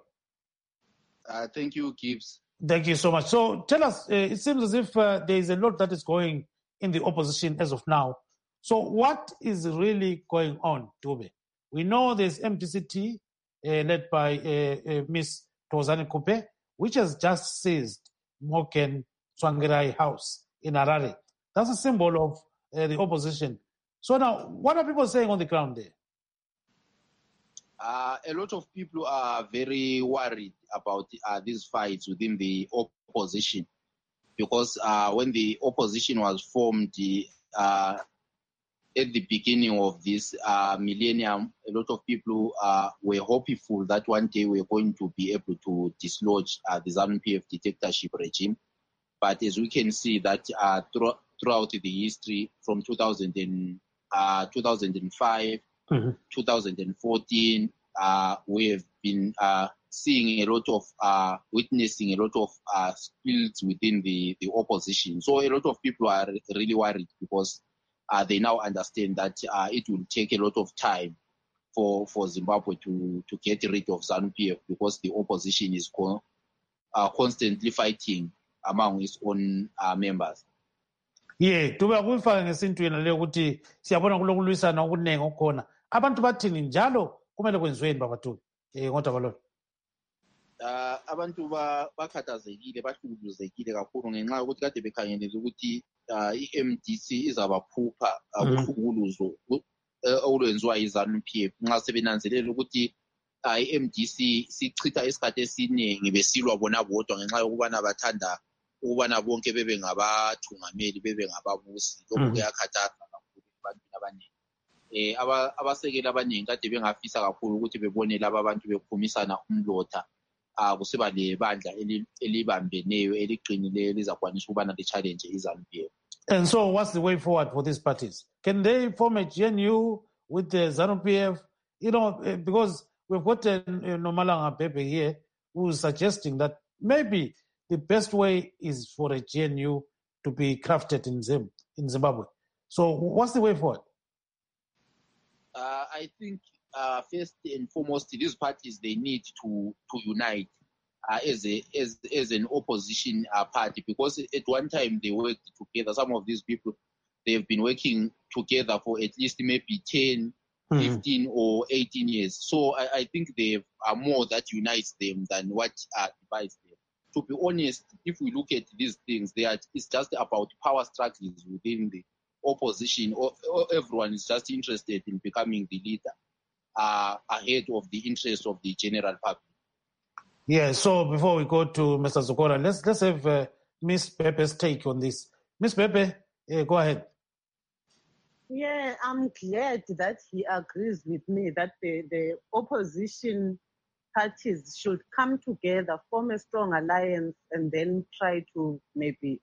Thank you, Gibbs. Thank you so much. So tell us, it seems as if there is a lot that is going in the opposition as of now. So what is really going on, Dube? We know there's MDCT led by Ms. Thokozani Kupe. which has just seized Morgan Tsvangirai House in Harare. That's a symbol of the opposition. So now, what are people saying on the ground there? A lot of people are very worried about these fights within the opposition, because when the opposition was formed at the beginning of this millennium, a lot of people were hopeful that one day we're going to be able to dislodge the ZANU-PF dictatorship regime. But as we can see that throughout the history from 2005, 2014, we have been seeing a lot of, witnessing a lot of spills within the opposition. So a lot of people are really worried, because they now understand that it will take a lot of time for Zimbabwe to get rid of ZANU-PF, because the opposition is constantly fighting among its own members. Yeah, tuba kufaka ngesintwini leyo ukuthi siyabona kulokulwisana okunengi okukhona. Abantu bathini njalo kumele kwenziweni babathu ngodaba lolu? Abantu bakhathazekile, bahlukuluzekile kakhulu ngenxa yokuthi kade bekhangelele ukuthi i-MDC izabaphupha uhlukuluzo olwenziwa yi-ZANU-PF nxa sebenanzelela ukuthi i-MDC sichitha isikhathi esiningi besilwa bona bodwa ngenxa yokubana bathanda ukubana bonke bebe ngabathungameli, bebe ngababusi. Lokhu kuyakhathaza kakhulu ebantwini abaningi. Abasekeli abaningi kade bengafisa kakhulu ukuthi bebone laba abantu bephumisana umlotha, kusiba lebandla elibambeneyo eliqinileyo elizakwanisa ukubana li-challenge i-ZANU-PF. And so what's the way forward for these parties? Can they form a GNU with the ZANU-PF? You know, because we've got Nomalanga Pepe here who's suggesting that maybe the best way is for a GNU to be crafted in Zimbabwe. So what's the way forward? I think first and foremost, these parties, they need to unite as an opposition party, because at one time they worked together. Some of these people, they've been working together for at least maybe 10, 15 or 18 years. So I think there are more that unites them than what divides them. To be honest, if we look at these things, it's just about power struggles within the opposition. Everyone is just interested in becoming the leader ahead of the interests of the general public. Yeah, so before we go to Mr. Zokora, let's have Ms. Pepe's take on this. Ms. Pepe, go ahead. Yeah, I'm glad that he agrees with me that the opposition parties should come together, form a strong alliance, and then try to maybe,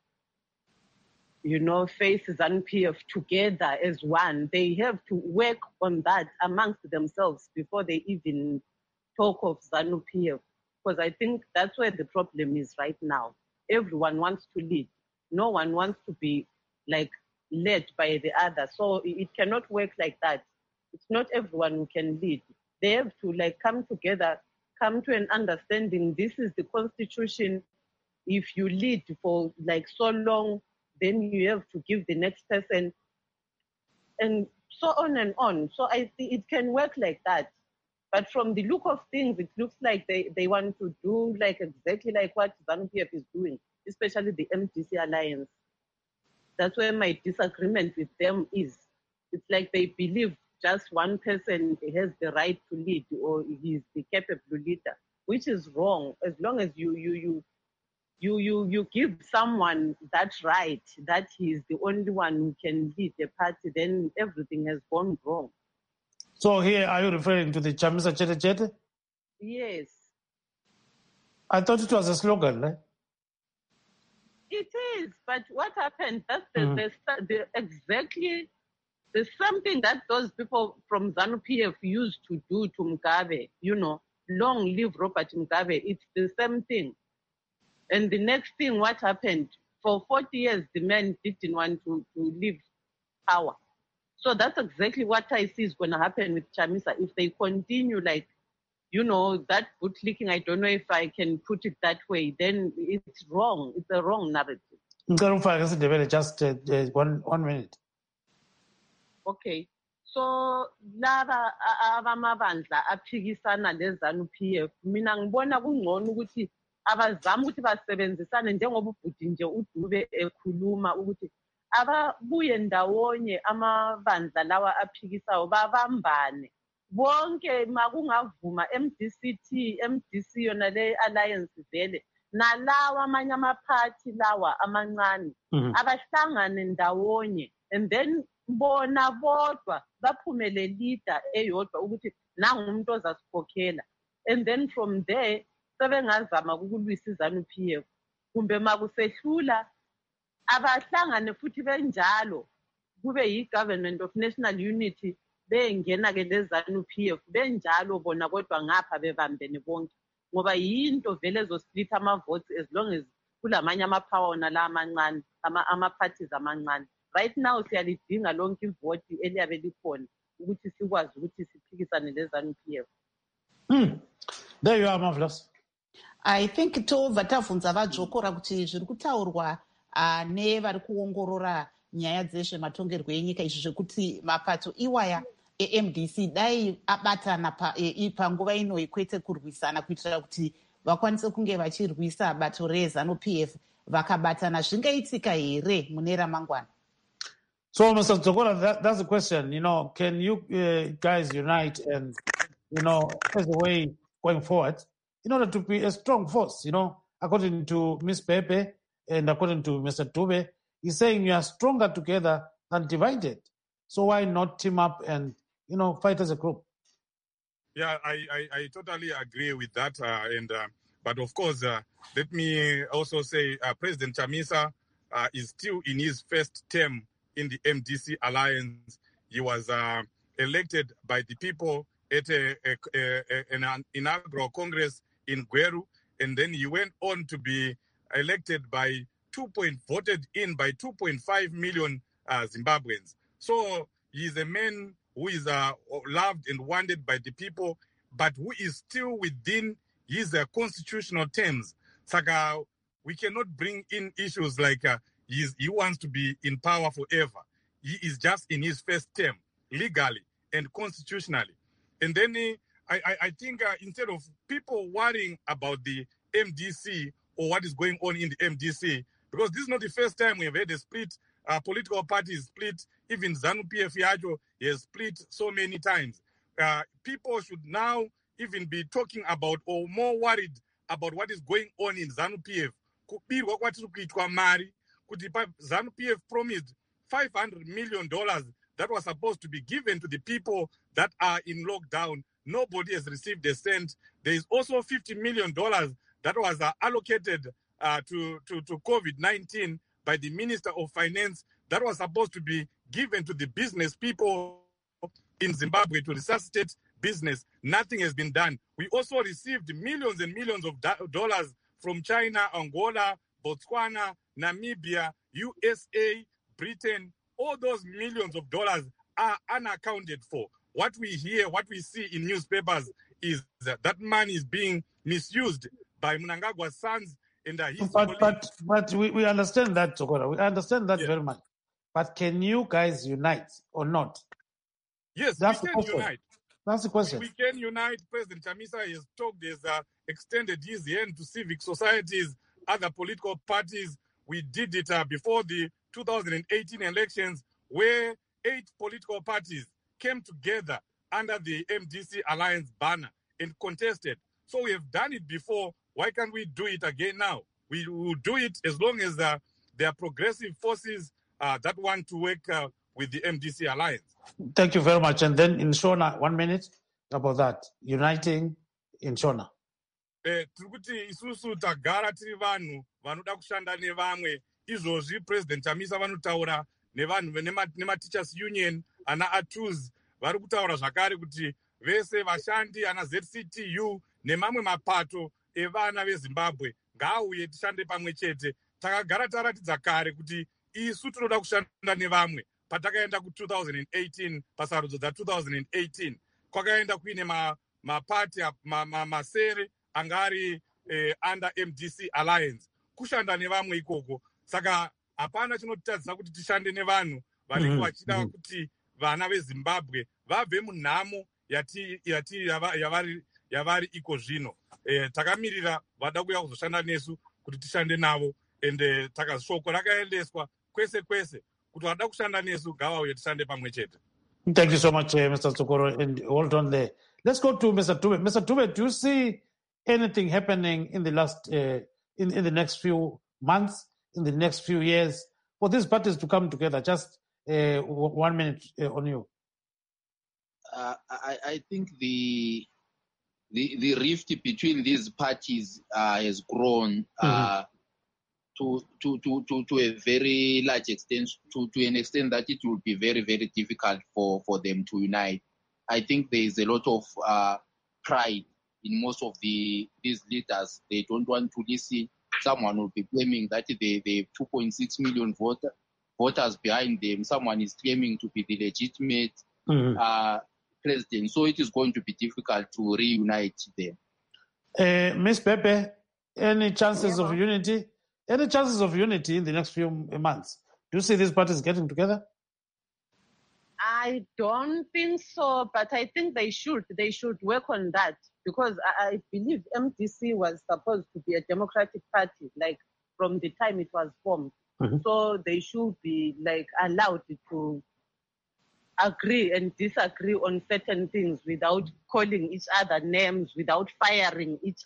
face ZANU-PF together as one. They have to work on that amongst themselves before they even talk of ZANU-PF, because I think that's where the problem is right now. Everyone wants to lead. No one wants to be led by the other. So it cannot work like that. It's not everyone who can lead. They have to come together, come to an understanding. This is the constitution. If you lead for so long, then you have to give the next person, and so on and on. So I think it can work like that. But from the look of things, it looks like they want to do exactly like what ZANU-PF is doing, especially the MDC alliance. That's where my disagreement with them is. It's like they believe just one person has the right to lead, or he's the capable leader, which is wrong. As long as you give someone that right, that he is the only one who can lead the party, then everything has gone wrong. So here, are you referring to the Chamisa Chete Chete? Yes. I thought it was a slogan, right? It is, but what happened, that's exactly the something that those people from ZANU-PF used to do to Mugabe, long live Robert Mugabe. It's the same thing. And the next thing, what happened? For 40 years, the men didn't want to leave power. So that's exactly what I see is going to happen with Chamisa. If they continue that bootlicking, I don't know if I can put it that way, then it's wrong. It's a wrong narrative. Just 1 minute. Okay. So laba abamabandla aphikisana leZANU-PF mina ngibona kungcono ukuthi abazama ukuthi basebenzisane njengoba ubhuti nje uDube ekhuluma ukuthi ababuye ndawonye amabandla lawa aphikisayo babambane bonke makungavuma MDC yona le alliance vele nalawa amanye amaphathi lawa amancane abahlangane ndawonye and then bona bodwa baphumele leader eyodwa ukuthi nangu umuntu ozasikhokhela and then from there sebengazama ukulwisa iZANU-PF kumbe makusehlula abahlangane futhi benjalo kube yi-Government of National Unity bengena ke leZANU-PF benjalo bona kodwa ngapha bebambene bonke ngoba yinto vele ezosplitha ama-votes as long as kulamanye ama-power nala amancane ama-parties amancane. Right now siyalidinga lonke ivoti eliyabe likhona ukuthi sikwazi ukuthi siphikisane leZANU-PF. There you are, Marvelous. I think tobva tabvunza vadzokora kuti zviri kutaurwa nevari kuongorora nyaya dzezvematongerwo enyika izvi zvekuti mapato iwaya eMDC dai abatana panguva ino kwete kurwisana kuitira kuti vakwanise kunge vachirwisa bato reZANU-PF vakabatana zvingaitika here mune ramangwana? So, Mr. Dzokora, that's the question. Can you guys unite and, as a way going forward in order to be a strong force? According to Ms. Pepe and according to Mr. Dube, he's saying you are stronger together than divided. So why not team up and, fight as a group? Yeah, I totally agree with that. But of course, let me also say President Chamisa is still in his first term in the MDC alliance. He was elected by the people at an inaugural congress in Gweru, and then he went on to be elected voted in by 2.5 million Zimbabweans. So he is a man who is loved and wanted by the people, but who is still within his constitutional terms. Saka, we cannot bring in issues like he wants to be in power forever. He is just in his first term, legally and constitutionally. And then I think instead of people worrying about the MDC or what is going on in the MDC, because this is not the first time we have had a split, political parties split, even ZANU-PF Yajo has split so many times. People should now even be talking about or more worried about what is going on in ZANU-PF. ZANU-PF promised $500 million that was supposed to be given to the people that are in lockdown. Nobody has received a cent. There is also $50 million that was allocated to COVID-19 by the Minister of Finance that was supposed to be given to the business people in Zimbabwe to resuscitate business. Nothing has been done. We also received millions and millions of dollars from China, Angola, Botswana, Namibia, USA, Britain. All those millions of dollars are unaccounted for. What we hear, what we see in newspapers is that money is being misused by Mnangagwa's sons and his But we understand that, Dzokora. We understand that very much. But can you guys unite or not? Yes, we can unite. That's the question. We can unite. President Chamisa has talked, has extended his hand to civic societies, other political parties. We did it before the 2018 elections, where 8 political parties came together under the MDC Alliance banner and contested. So we have done it before. Why can't we do it again now? We will do it as long as there are progressive forces that want to work with the MDC Alliance. Thank you very much. And then in Shona, 1 minute about that, uniting in Shona. Tiri isusu tagara tiri vanhu vanoda kushanda nevamwe. Izvozvi President Chamisa vanotaura nevanhu nema-teachers union, ana ATUS, vari kutaura zvakare kuti vese vashandi ana ZCTU nemamwe mapato evana veZimbabwe ngauye tishande pamwe chete. Takagara taratidza kare kuti isu tinoda kushanda nevamwe. Patakaenda ku-2018 pasarudzo dza-2018 kwakaenda kuine mapati masere angari under MDC Alliance kushanda nevamwe ikoko. Saka hapana chinotitadzisa kuti tishande nevanhu vanenge vachida kuti vana veZimbabwe vabve munhamo yavari iko zvino. Takamirira vada kuuya kuzoshanda nesu kuti tishande navo, ende shoko rakaendeswa kwese kwese kuti vada kushanda nesu ngavauye tishande pamwe chete. Thank you so much, Mr. Tsokoro, and hold on there. Let's go to Mr. Tube. Mr. Tube, do you see anything happening in the in the next few months, in the next few years, for these parties to come together? Just 1 minute on you. I think the rift between these parties has grown to a very large extent, to an extent that it will be very, very difficult for them to unite. I think there is a lot of pride in most of these leaders. They don't want to listen. Someone will be claiming that they have 2.6 million voters behind them. Someone is claiming to be the legitimate president. So it is going to be difficult to reunite them. Ms. Pepe, any chances of unity? Any chances of unity in the next few months? Do you see these parties getting together? I don't think so, but I think they should. They should work on that, because I believe MDC was supposed to be a democratic party, like from the time it was formed. So they should be allowed to agree and disagree on certain things without calling each other names, without firing each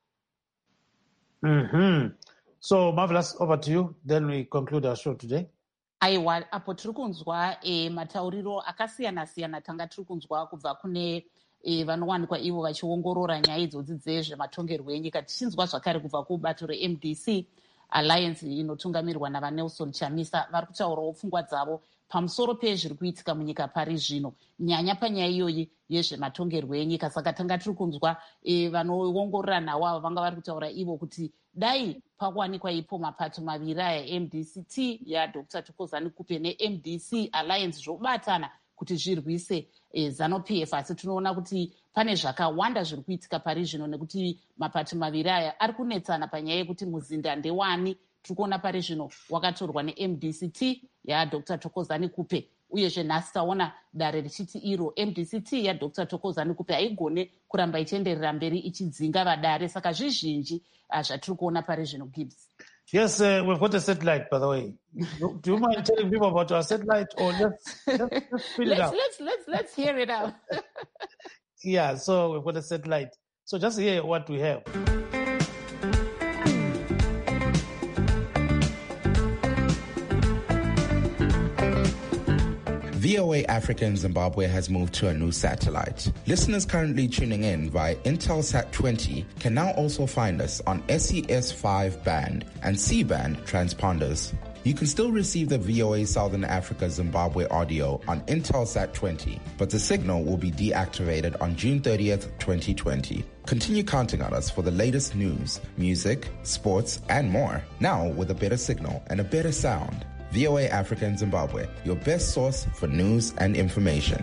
other. So, Marvelous, over to you. Then we conclude our show today. Aiwa, apo tiri kunzwa matauriro akasiyana-siyana tanga tiri kunzwa kubva kune vanowanikwa ivo vachiongorora nyaya idzodzi dzezvematongerwo enyika. Tichinzwa zvakare kubva kubato reMDC Alliance inotungamirirwa navanelson Chamisa, vari kutaurawo pfungwa dzavo pamusoro pezviri kuitika munyika pari zvino, nyanya panyaya iyoyi yezvematongerwo enyika. Saka tanga tiri kunzwa vanoongorora nawo avo vanga vari kutaura ivo kuti dai pakuwanikwa ipo mapato maviri aya, MDC-T yaDr Thokozani Kupe neMDC Alliance, zvobatana kuti zvirwise ZANU-PF. Asi tinoona kuti pane zvakawanda zviri kuitika pari zvino, nekuti mapato maviri aya ari kunetsana panyaya yekuti muzinda ndewani. Tiri kuona pari zvino wakatorwa neMDC-T yaDr Thokozani Kupe, uyezve nhasi taona dare richiti iro MDC-T yaDr Thokozani Kupe haigone kuramba ichienderera mberi ichidzinga vadare. Saka zvizhinji zvatiri kuona pari zvino, Gibbs. Yes, we've got a satellite, by the way. Do you mind telling people about our satellite, or let's fill it out? Let's hear it out. Yeah, so we've got a satellite. So just hear what we have. VOA Africa in Zimbabwe has moved to a new satellite. Listeners currently tuning in via Intelsat 20 can now also find us on SES-5 band and C-band transponders. You can still receive the VOA Southern Africa Zimbabwe audio on Intelsat 20, but the signal will be deactivated on June 30th, 2020. Continue counting on us for the latest news, music, sports, and more. Now with a better signal and a better sound. VOA Africa in Zimbabwe, your best source for news and information.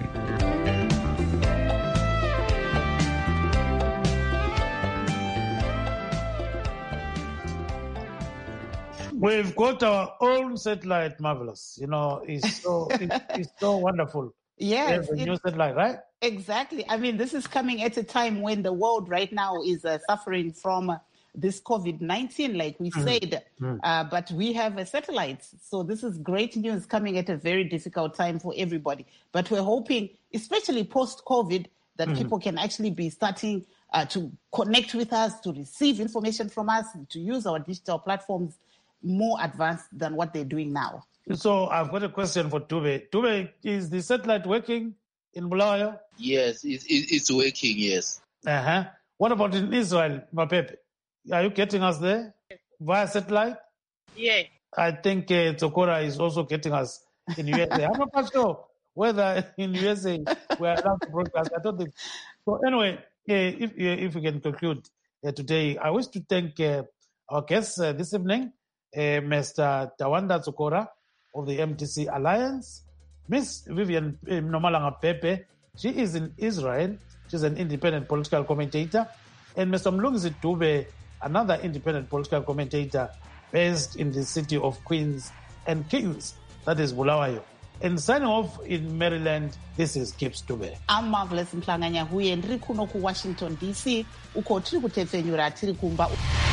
We've got our own satellite, Marvelous. You know, it's so wonderful. Yes. A new satellite, right? Exactly. I mean, this is coming at a time when the world right now is suffering from this COVID-19, like we said, but we have satellites. So this is great news coming at a very difficult time for everybody. But we're hoping, especially post-COVID, that people can actually be starting to connect with us, to receive information from us, to use our digital platforms more advanced than what they're doing now. So I've got a question for Tube. Tube, is the satellite working in Bulawayo? Yes, it's working, yes. What about in Israel, Mapepe? Are you getting us there via satellite? Yeah. I think Tsokora is also getting us in USA. I'm not quite sure whether in USA we are allowed to broadcast. I don't think. So anyway, if we can conclude today, I wish to thank our guests this evening, Mr. Tawanda Tsokora of the MDC Alliance, Miss Vivian Nomalanga Pepe. She is in Israel. She's an independent political commentator. And Mr. Mlungisi Dube, another independent political commentator based in the city of Queens and Kings, that is Bulawayo. And signing off in Maryland, this is Gibbs Dube. I'm Marvelous Mhlanga Nyahuye, ndiri kuno kuWashington DC, uko tiri kutepfenyura tiri kumba.